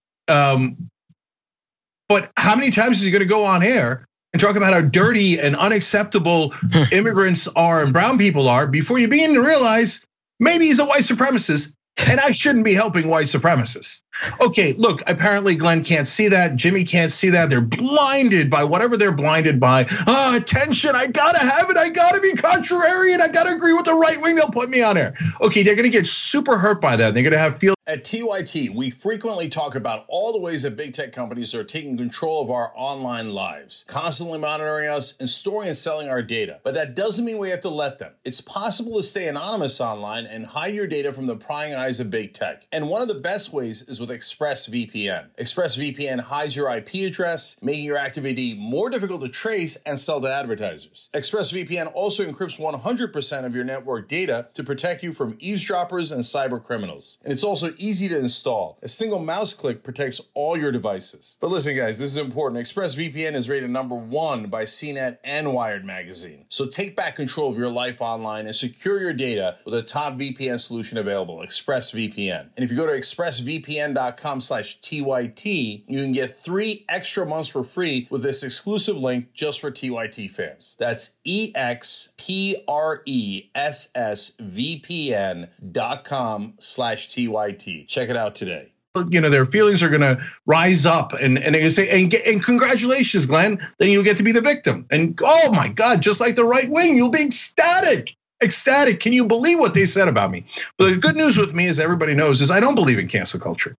But how many times is he going to go on air and talk about how dirty and unacceptable immigrants are and brown people are before you begin to realize maybe he's a white supremacist and I shouldn't be helping white supremacists? Okay, look, apparently Glenn can't see that. Jimmy can't see that. They're blinded by whatever they're blinded by. Attention, I gotta have it. I gotta be contrarian. I gotta agree with the right wing. They'll put me on air. Okay, they're gonna get super hurt by that. They're gonna have feel. At TYT, we frequently talk about all the ways that big tech companies are taking control of our online lives, constantly monitoring us and storing and selling our data. But that doesn't mean we have to let them. It's possible to stay anonymous online and hide your data from the prying eyes of big tech. And one of the best ways is with ExpressVPN. ExpressVPN hides your IP address, making your activity more difficult to trace and sell to advertisers. ExpressVPN also encrypts 100% of your network data to protect you from eavesdroppers and cyber criminals. And it's also easy to install. A single mouse click protects all your devices. But listen, guys, this is important. ExpressVPN is rated #1 by CNET and Wired magazine. So take back control of your life online and secure your data with a top VPN solution available, ExpressVPN. And if you go to expressvpn.com/TYT, you can get 3 extra months for free with this exclusive link just for TYT fans. That's expressvpn.com/TYT. Check it out today. You know, their feelings are going to rise up, and they say, and congratulations, Glenn. Then you'll get to be the victim. And oh my God, just like the right wing, you'll be ecstatic. Ecstatic. Can you believe what they said about me? But the good news with me, as everybody knows, is I don't believe in cancel culture.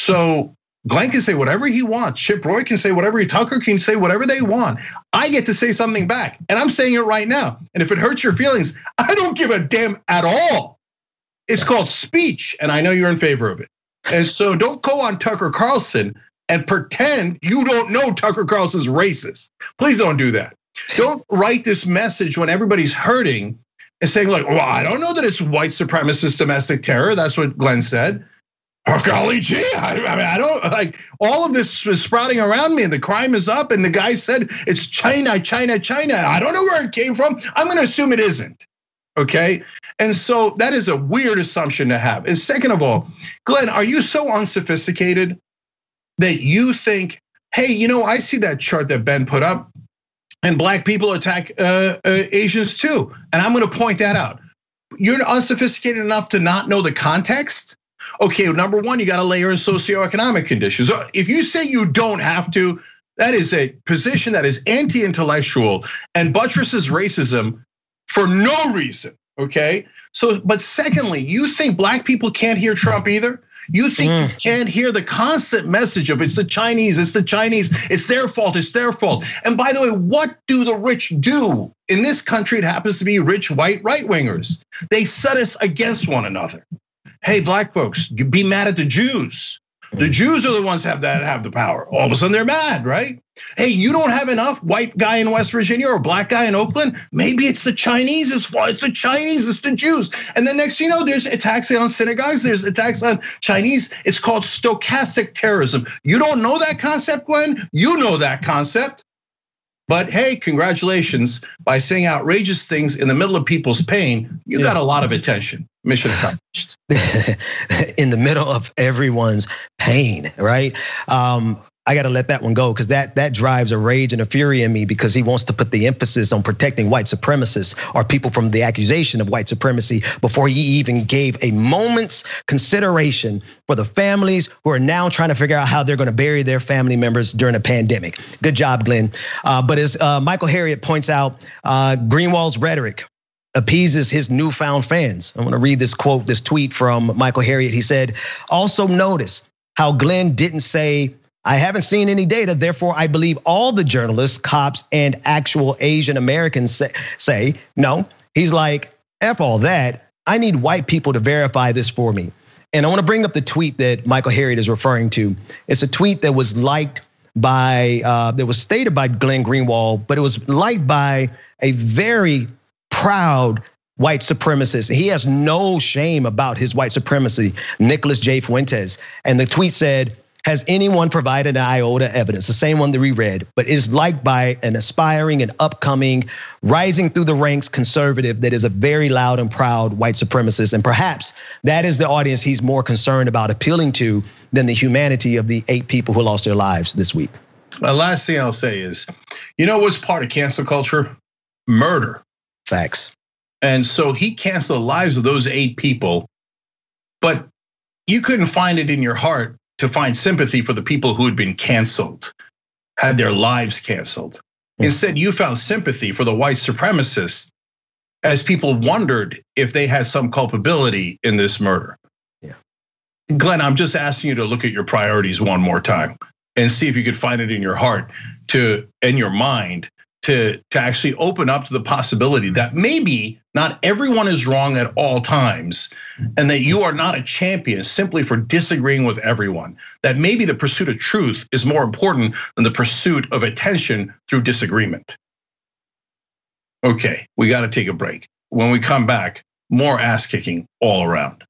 So Glenn can say whatever he wants. Chip Roy can say whatever Tucker can say whatever they want. I get to say something back, and I'm saying it right now. And if it hurts your feelings, I don't give a damn at all. It's called speech, and I know you're in favor of it. And so don't go on Tucker Carlson and pretend you don't know Tucker Carlson's racist. Please don't do that. Don't write this message when everybody's hurting and saying, like, well, I don't know that it's white supremacist domestic terror. That's what Glenn said. Oh, golly gee, I mean, I don't like all of this is sprouting around me and the crime is up. And the guy said it's China, China, China. I don't know where it came from. I'm going to assume it isn't. Okay. And so that is a weird assumption to have. And second of all, Glenn, are you so unsophisticated that you think, hey, you know, I see that chart that Ben put up and black people attack Asians too. And I'm going to point that out. You're unsophisticated enough to not know the context. Okay, number one, you got to layer in socioeconomic conditions. If you say you don't have to, that is a position that is anti-intellectual and buttresses racism for no reason. Okay, so but secondly, you think black people can't hear Trump either? You think you can't hear the constant message of it's the Chinese, it's their fault, it's their fault. And by the way, what do the rich do? In this country, it happens to be rich white right-wingers. They set us against one another. Hey, black folks, be mad at the Jews. The Jews are the ones that have the power. All of a sudden they're mad, right? Hey, you don't have enough white guy in West Virginia or black guy in Oakland. Maybe it's the Chinese's fault. It's the Chinese, it's the Jews. And then next thing you know, there's attacks on synagogues, there's attacks on Chinese. It's called stochastic terrorism. You don't know that concept, Glenn? You know that concept. But hey, congratulations. By saying outrageous things in the middle of people's pain, you got a lot of attention. Mission accomplished. In the middle of everyone's pain, right? I got to let that one go because that drives a rage and a fury in me because he wants to put the emphasis on protecting white supremacists or people from the accusation of white supremacy before he even gave a moment's consideration for the families who are now trying to figure out how they're going to bury their family members during a pandemic. Good job, Glenn. But as Michael Harriot points out, Greenwald's rhetoric appeases his newfound fans. I want to read this quote, this tweet from Michael Harriot. He said, also notice how Glenn didn't say, I haven't seen any data, therefore I believe all the journalists, cops, and actual Asian Americans say no. He's like, F all that. I need white people to verify this for me. And I want to bring up the tweet that Michael Harriot is referring to. It's a tweet that was liked by, that was stated by Glenn Greenwald, but it was liked by a very proud white supremacist. He has no shame about his white supremacy, Nicholas J. Fuentes. And the tweet said, has anyone provided an iota evidence, the same one that we read, but is liked by an aspiring and upcoming, rising through the ranks conservative that is a very loud and proud white supremacist. And perhaps that is the audience he's more concerned about appealing to than the humanity of the 8 people who lost their lives this week. The last thing I'll say is, you know what's part of cancel culture? Murder. Facts. And so he canceled the lives of those 8 people, but you couldn't find it in your heart to find sympathy for the people who had been canceled, had their lives canceled. Instead, you found sympathy for the white supremacists as people wondered if they had some culpability in this murder. Yeah. Glenn, I'm just asking you to look at your priorities one more time and see if you could find it in your heart in your mind to actually open up to the possibility that maybe not everyone is wrong at all times, and that you are not a champion simply for disagreeing with everyone. That maybe the pursuit of truth is more important than the pursuit of attention through disagreement. Okay, we got to take a break. When we come back, more ass kicking all around.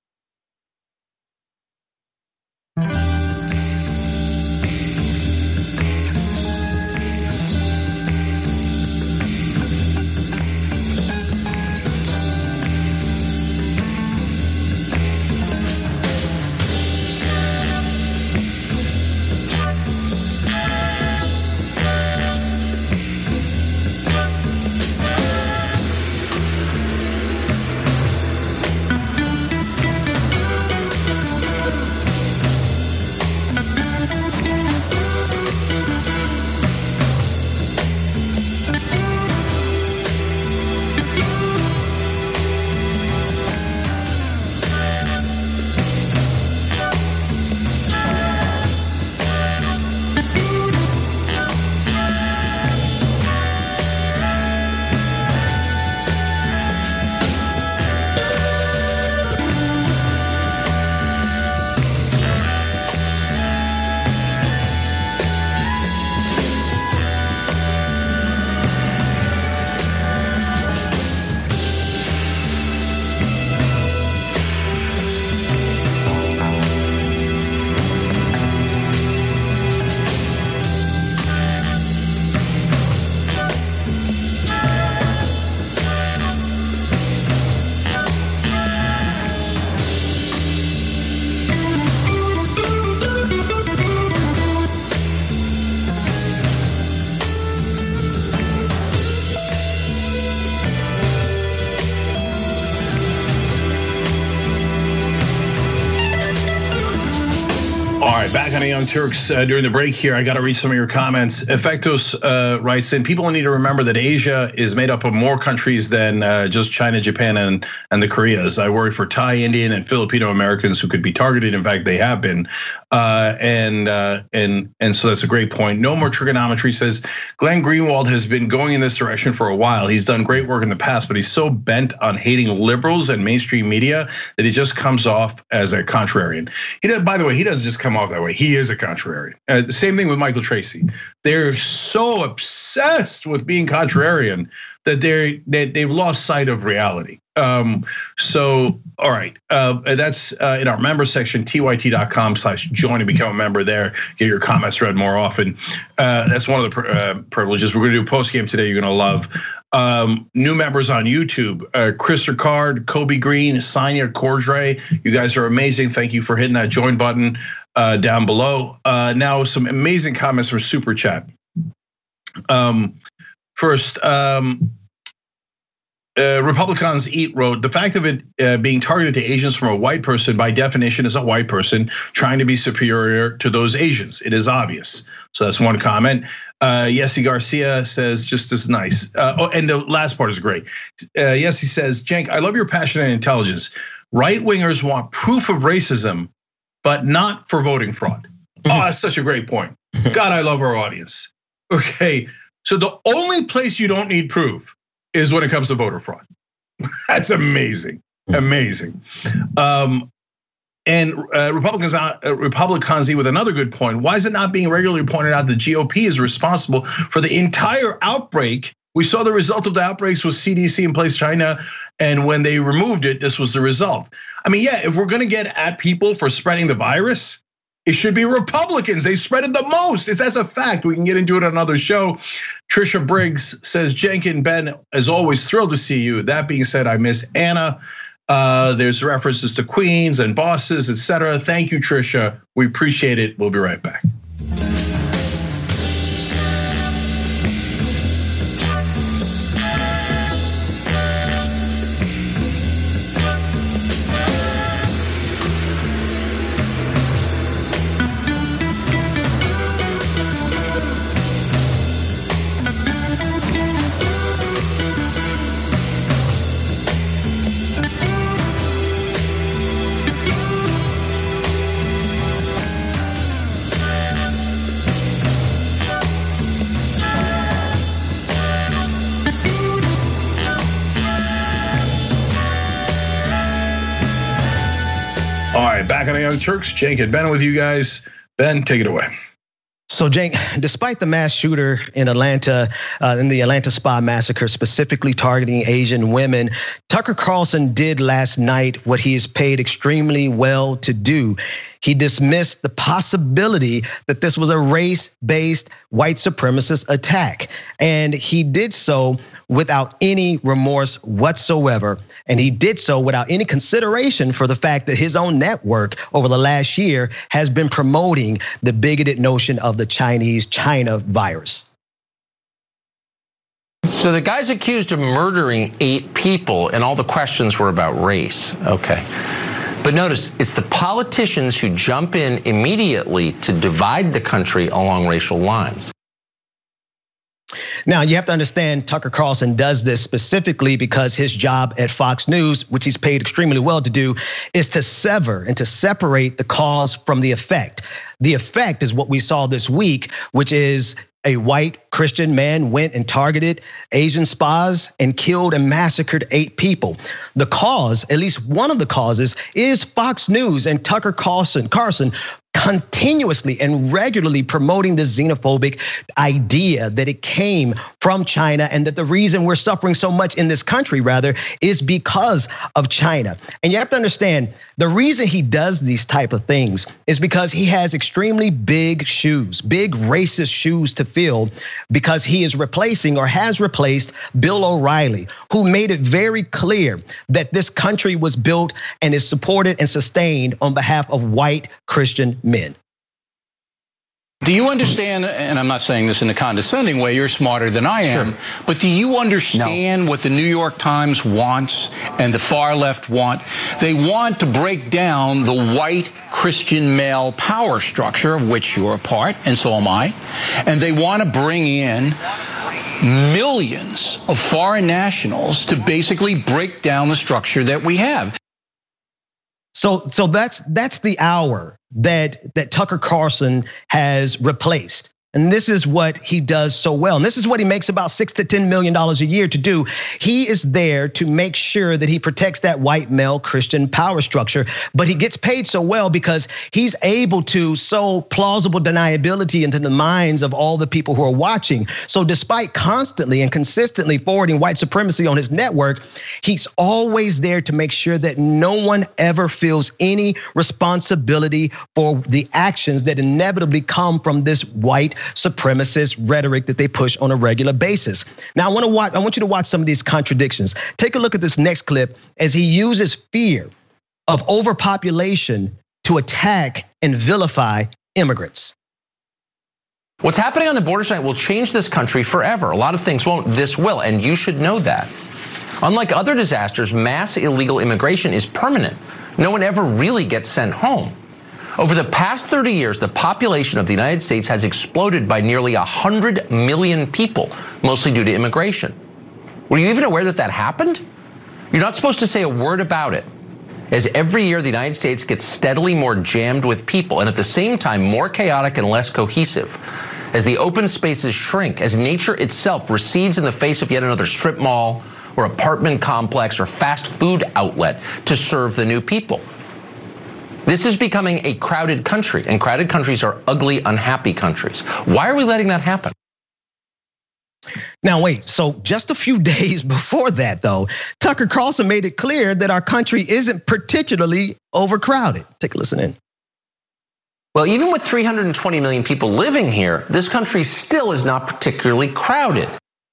Back on the Young Turks during the break here. I got to read some of your comments. Effectos writes in, people need to remember that Asia is made up of more countries than just China, Japan, and the Koreas. I worry for Thai, Indian, and Filipino Americans who could be targeted. In fact, they have been. And so that's a great point. No more trigonometry, says Glenn Greenwald has been going in this direction for a while. He's done great work in the past, but he's so bent on hating liberals and mainstream media that he just comes off as a contrarian. By the way, he doesn't just come off that way. He is a contrarian. The same thing with Michael Tracy. They're so obsessed with being contrarian that they've lost sight of reality. So, all right, that's in our member section, tyt.com/join and become a member there. Get your comments read more often. That's one of the privileges. We're gonna do a post game today. You're gonna love. New members on YouTube, Chris Ricard, Kobe Green, Sanya Cordray. You guys are amazing. Thank you for hitting that join button down below. Now some amazing comments from Super Chat. First, Republicans Eat wrote, the fact of it being targeted to Asians from a white person by definition is a white person trying to be superior to those Asians. It is obvious. So that's one comment. Yessi Garcia says, just as nice. And the last part is great. Yessi says, Cenk, I love your passion and intelligence. Right wingers want proof of racism, but not for voting fraud. Oh, that's such a great point. God, I love our audience. Okay, so the only place you don't need proof is when it comes to voter fraud. That's amazing, amazing. And Republicans with another good point. Why is it not being regularly pointed out the GOP is responsible for the entire outbreak? We saw the result of the outbreaks with CDC in place China, and when they removed it, this was the result. I mean, yeah, if we're gonna get at people for spreading the virus, it should be Republicans. They spread it the most. That's a fact. We can get into it on another show. Trisha Briggs says, Cenk and Ben, as always, thrilled to see you. That being said, I miss Anna. There's references to queens and bosses, etc. Thank you, Trisha. We appreciate it. We'll be right back. Back on the Young Turks, Cenk and Ben with you guys. Ben, take it away. So, Cenk, despite the mass shooter in Atlanta, in the Atlanta Spa massacre, specifically targeting Asian women, Tucker Carlson did last night what he is paid extremely well to do. He dismissed the possibility that this was a race-based white supremacist attack. And he did so without any remorse whatsoever. And he did so without any consideration for the fact that his own network over the last year has been promoting the bigoted notion of the Chinese China virus. So the guy's accused of murdering 8 people, and all the questions were about race. Okay. But notice, it's the politicians who jump in immediately to divide the country along racial lines. Now, you have to understand Tucker Carlson does this specifically because his job at Fox News, which he's paid extremely well to do, is to sever and to separate the cause from the effect. The effect is what we saw this week, which is a white Christian man went and targeted Asian spas and killed and massacred 8 people. The cause, at least one of the causes, is Fox News and Tucker Carlson continuously and regularly promoting this xenophobic idea that it came from China and that the reason we're suffering so much in this country, rather, is because of China. And you have to understand, the reason he does these type of things is because he has extremely big shoes, big racist shoes to fill, because he is replacing or has replaced Bill O'Reilly, who made it very clear that this country was built and is supported and sustained on behalf of white Christian men. Do you understand, and I'm not saying this in a condescending way, you're smarter than I am, sure, but do you understand what the New York Times wants and the far left want? They want to break down the white Christian male power structure, of which you're a part, and so am I, and they want to bring in millions of foreign nationals to basically break down the structure that we have. So that's the hour that Tucker Carlson has replaced. And this is what he does so well. And this is what he makes about $6 to $10 million a year to do. He is there to make sure that he protects that white male Christian power structure, but he gets paid so well because he's able to sow plausible deniability into the minds of all the people who are watching. So despite constantly and consistently forwarding white supremacy on his network, he's always there to make sure that no one ever feels any responsibility for the actions that inevitably come from this white supremacist rhetoric that they push on a regular basis. Now, I want you to watch some of these contradictions. Take a look at this next clip as he uses fear of overpopulation to attack and vilify immigrants. What's happening on the border tonight will change this country forever. A lot of things won't, this will, and you should know that. Unlike other disasters, mass illegal immigration is permanent. No one ever really gets sent home. Over the past 30 years, the population of the United States has exploded by nearly 100 million people, mostly due to immigration. Were you even aware that that happened? You're not supposed to say a word about it, as every year the United States gets steadily more jammed with people and at the same time more chaotic and less cohesive. As the open spaces shrink, as nature itself recedes in the face of yet another strip mall or apartment complex or fast food outlet to serve the new people. This is becoming a crowded country, and crowded countries are ugly, unhappy countries. Why are we letting that happen? Now, wait, so just a few days before that, though, Tucker Carlson made it clear that our country isn't particularly overcrowded. Take a listen in. Well, even with 320 million people living here, this country still is not particularly crowded.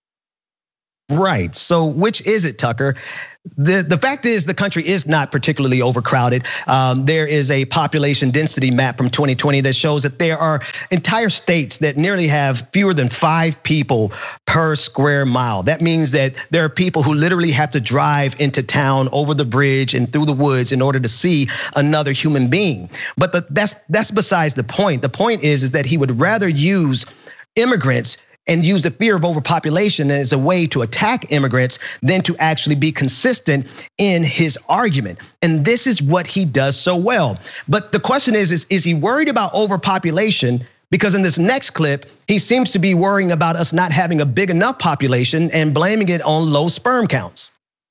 Right. So which is it, Tucker? The fact is the country is not particularly overcrowded. There is a population density map from 2020 that shows that there are entire states that nearly have fewer than 5 people per square mile. That means that there are people who literally have to drive into town over the bridge and through the woods in order to see another human being. But that's besides the point. The point is that he would rather use immigrants and use the fear of overpopulation as a way to attack immigrants than to actually be consistent in his argument. And this is what he does so well. But the question is he worried about overpopulation? Because in this next clip, he seems to be worrying about us not having a big enough population and blaming it on low sperm counts.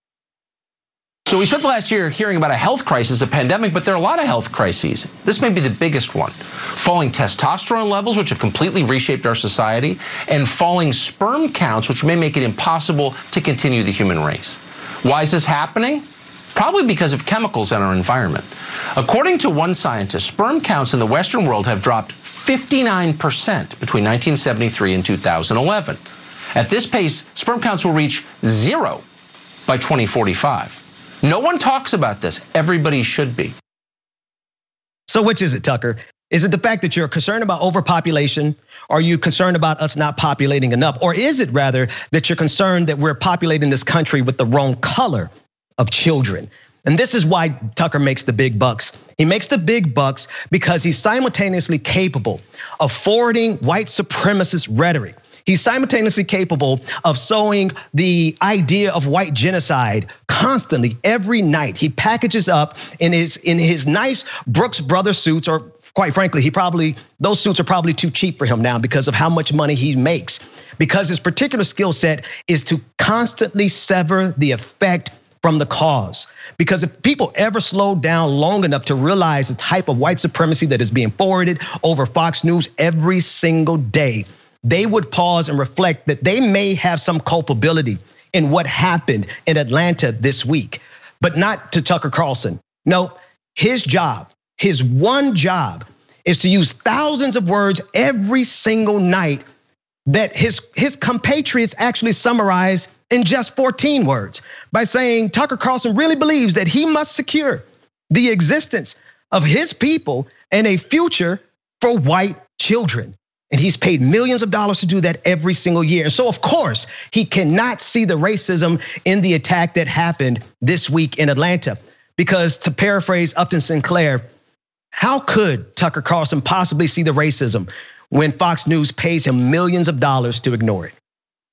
So we spent the last year hearing about a health crisis, a pandemic, but there are a lot of health crises. This may be the biggest one. Falling testosterone levels, which have completely reshaped our society, and falling sperm counts, which may make it impossible to continue the human race. Why is this happening? Probably because of chemicals in our environment. According to one scientist, sperm counts in the Western world have dropped 59% between 1973 and 2011. At this pace, sperm counts will reach 0 by 2045. No one talks about this. Everybody should be. So which is it, Tucker? Is it the fact that you're concerned about overpopulation? Are you concerned about us not populating enough? Or is it rather that you're concerned that we're populating this country with the wrong color of children? And this is why Tucker makes the big bucks. He makes the big bucks because he's simultaneously capable of forwarding white supremacist rhetoric. He's simultaneously capable of sowing the idea of white genocide constantly every night. He packages up in his nice Brooks Brothers suits, or quite frankly, those suits are probably too cheap for him now because of how much money he makes. Because his particular skill set is to constantly sever the effect from the cause. Because if people ever slowed down long enough to realize the type of white supremacy that is being forwarded over Fox News every single day, they would pause and reflect that they may have some culpability in what happened in Atlanta this week, but not to Tucker Carlson. No, his job, his one job is to use thousands of words every single night that his compatriots actually summarize in just 14 words by saying Tucker Carlson really believes that he must secure the existence of his people and a future for white children. And he's paid millions of dollars to do that every single year. So of course, he cannot see the racism in the attack that happened this week in Atlanta. Because to paraphrase Upton Sinclair, how could Tucker Carlson possibly see the racism when Fox News pays him millions of dollars to ignore it?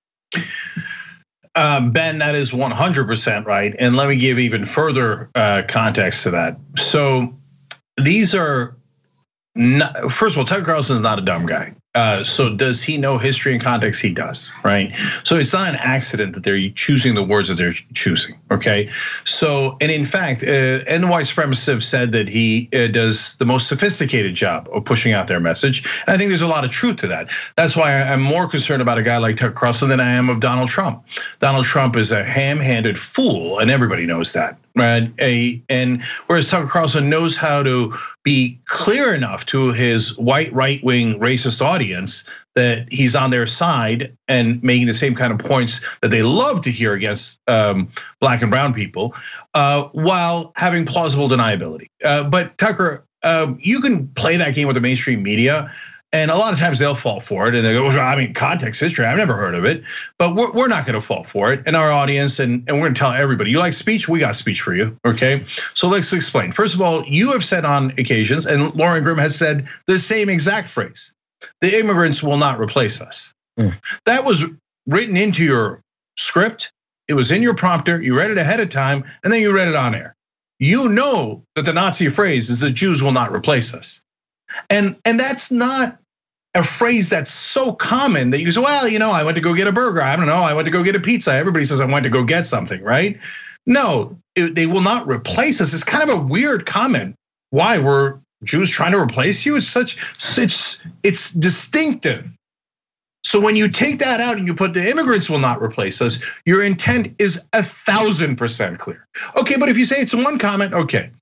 Ben, that is 100% right. And let me give even further context to that. So these are not, first of all, Tucker Carlson is not a dumb guy. So does he know history and context? He does, right? So it's not an accident that they're choosing the words that they're choosing, okay? So, and in fact, and white supremacists have said that he does the most sophisticated job of pushing out their message. And I think there's a lot of truth to that. That's why I'm more concerned about a guy like Tucker Carlson than I am of Donald Trump. Donald Trump is a ham-handed fool, and everybody knows that, right? And whereas Tucker Carlson knows how to be clear enough to his white right-wing racist audience that he's on their side and making the same kind of points that they love to hear against black and brown people, while having plausible deniability. But Tucker, you can play that game with the mainstream media, and a lot of times they'll fall for it. And they go, I mean, context history, I've never heard of it, but we're not gonna fall for it in our audience, and we're gonna tell everybody, you like speech? We got speech for you, okay? So let's explain. First of all, you have said on occasions, and Laura Ingraham has said the same exact phrase: the immigrants will not replace us. That was written into your script. It was in your prompter. You read it ahead of time, and then you read it on air. You know that the Nazi phrase is the Jews will not replace us. And that's not a phrase that's so common that you say, well, you know, I went to go get a burger. I don't know, I went to go get a pizza. Everybody says I went to go get something, right? No, they will not replace us. It's kind of a weird comment. Why were Jews trying to replace you? It's distinctive. So when you take that out and you put the immigrants will not replace us, your intent is 1000% clear. Okay, but if you say it's one comment, okay.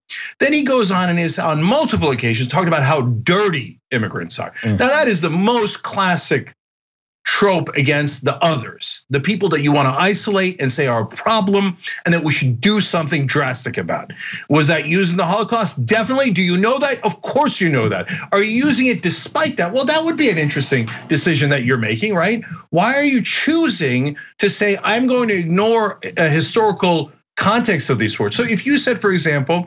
Then he goes on and is on multiple occasions talking about how dirty immigrants are. Now that is the most classic trope against the others, the people that you want to isolate and say are a problem and that we should do something drastic about. Was that using the Holocaust? Definitely. Do you know that? Of course you know that. Are you using it despite that? Well, that would be an interesting decision that you're making, right? Why are you choosing to say, I'm going to ignore a historical context of these words? So if you said, for example,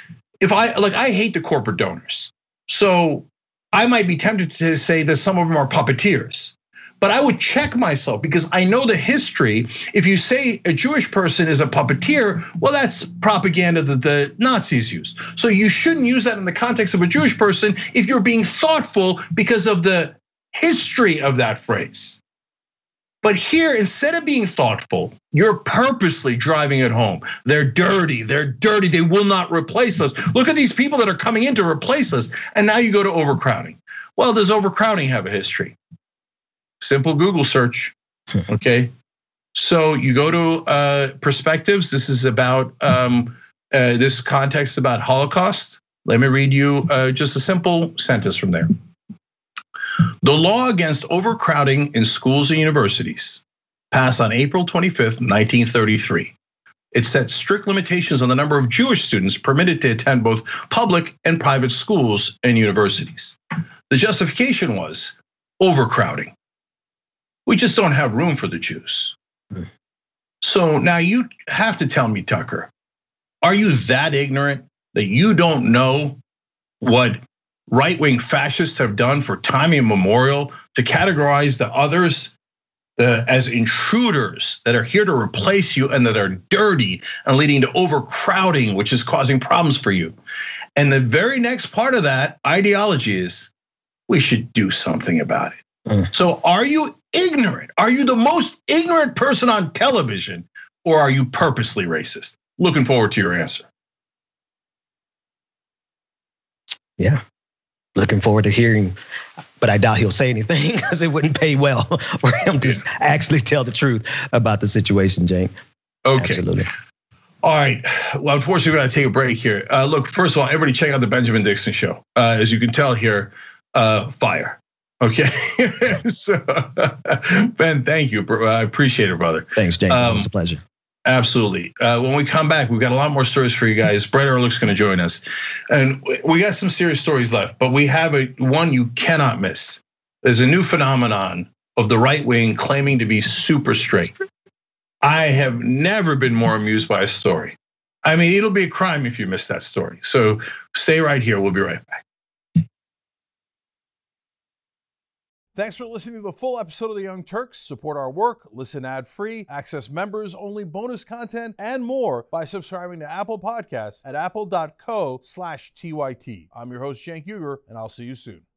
I hate the corporate donors. So I might be tempted to say that some of them are puppeteers. But I would check myself because I know the history. If you say a Jewish person is a puppeteer, well, that's propaganda that the Nazis used. So you shouldn't use that in the context of a Jewish person if you're being thoughtful because of the history of that phrase. But here, instead of being thoughtful, you're purposely driving it home. They're dirty, they will not replace us. Look at these people that are coming in to replace us. And now you go to overcrowding. Well, does overcrowding have a history? Simple Google search, okay? So you go to perspectives. This is about, this context about Holocaust. Let me read you just a simple sentence from there. The law against overcrowding in schools and universities passed on April 25th, 1933. It set strict limitations on the number of Jewish students permitted to attend both public and private schools and universities. The justification was overcrowding. We just don't have room for the Jews. So now you have to tell me, Tucker, are you that ignorant that you don't know what right-wing fascists have done for time immemorial to categorize the others as intruders that are here to replace you and that are dirty and leading to overcrowding, which is causing problems for you? And the very next part of that ideology is we should do something about it. So are you ignorant? Are you the most ignorant person on television, or are you purposely racist? Looking forward to your answer. Yeah, looking forward to hearing, but I doubt he'll say anything because it wouldn't pay well for him to actually tell the truth about the situation, Jane. Okay. Absolutely. All right. Well, unfortunately, we're going to take a break here. Look, first of all, everybody check out the Benjamin Dixon Show. As you can tell here, fire. Okay, so Ben, thank you. I appreciate it, brother. Thanks, James. It was a pleasure. Absolutely. When we come back, we've got a lot more stories for you guys. Brett Ehrlich's going to join us, and we got some serious stories left. But we have one you cannot miss. There's a new phenomenon of the right wing claiming to be super straight. I have never been more amused by a story. I mean, it'll be a crime if you miss that story. So stay right here. We'll be right back. Thanks for listening to the full episode of The Young Turks. Support our work, listen ad-free, access members-only bonus content, and more by subscribing to Apple Podcasts at apple.co/TYT. I'm your host, Cenk Uygur, and I'll see you soon.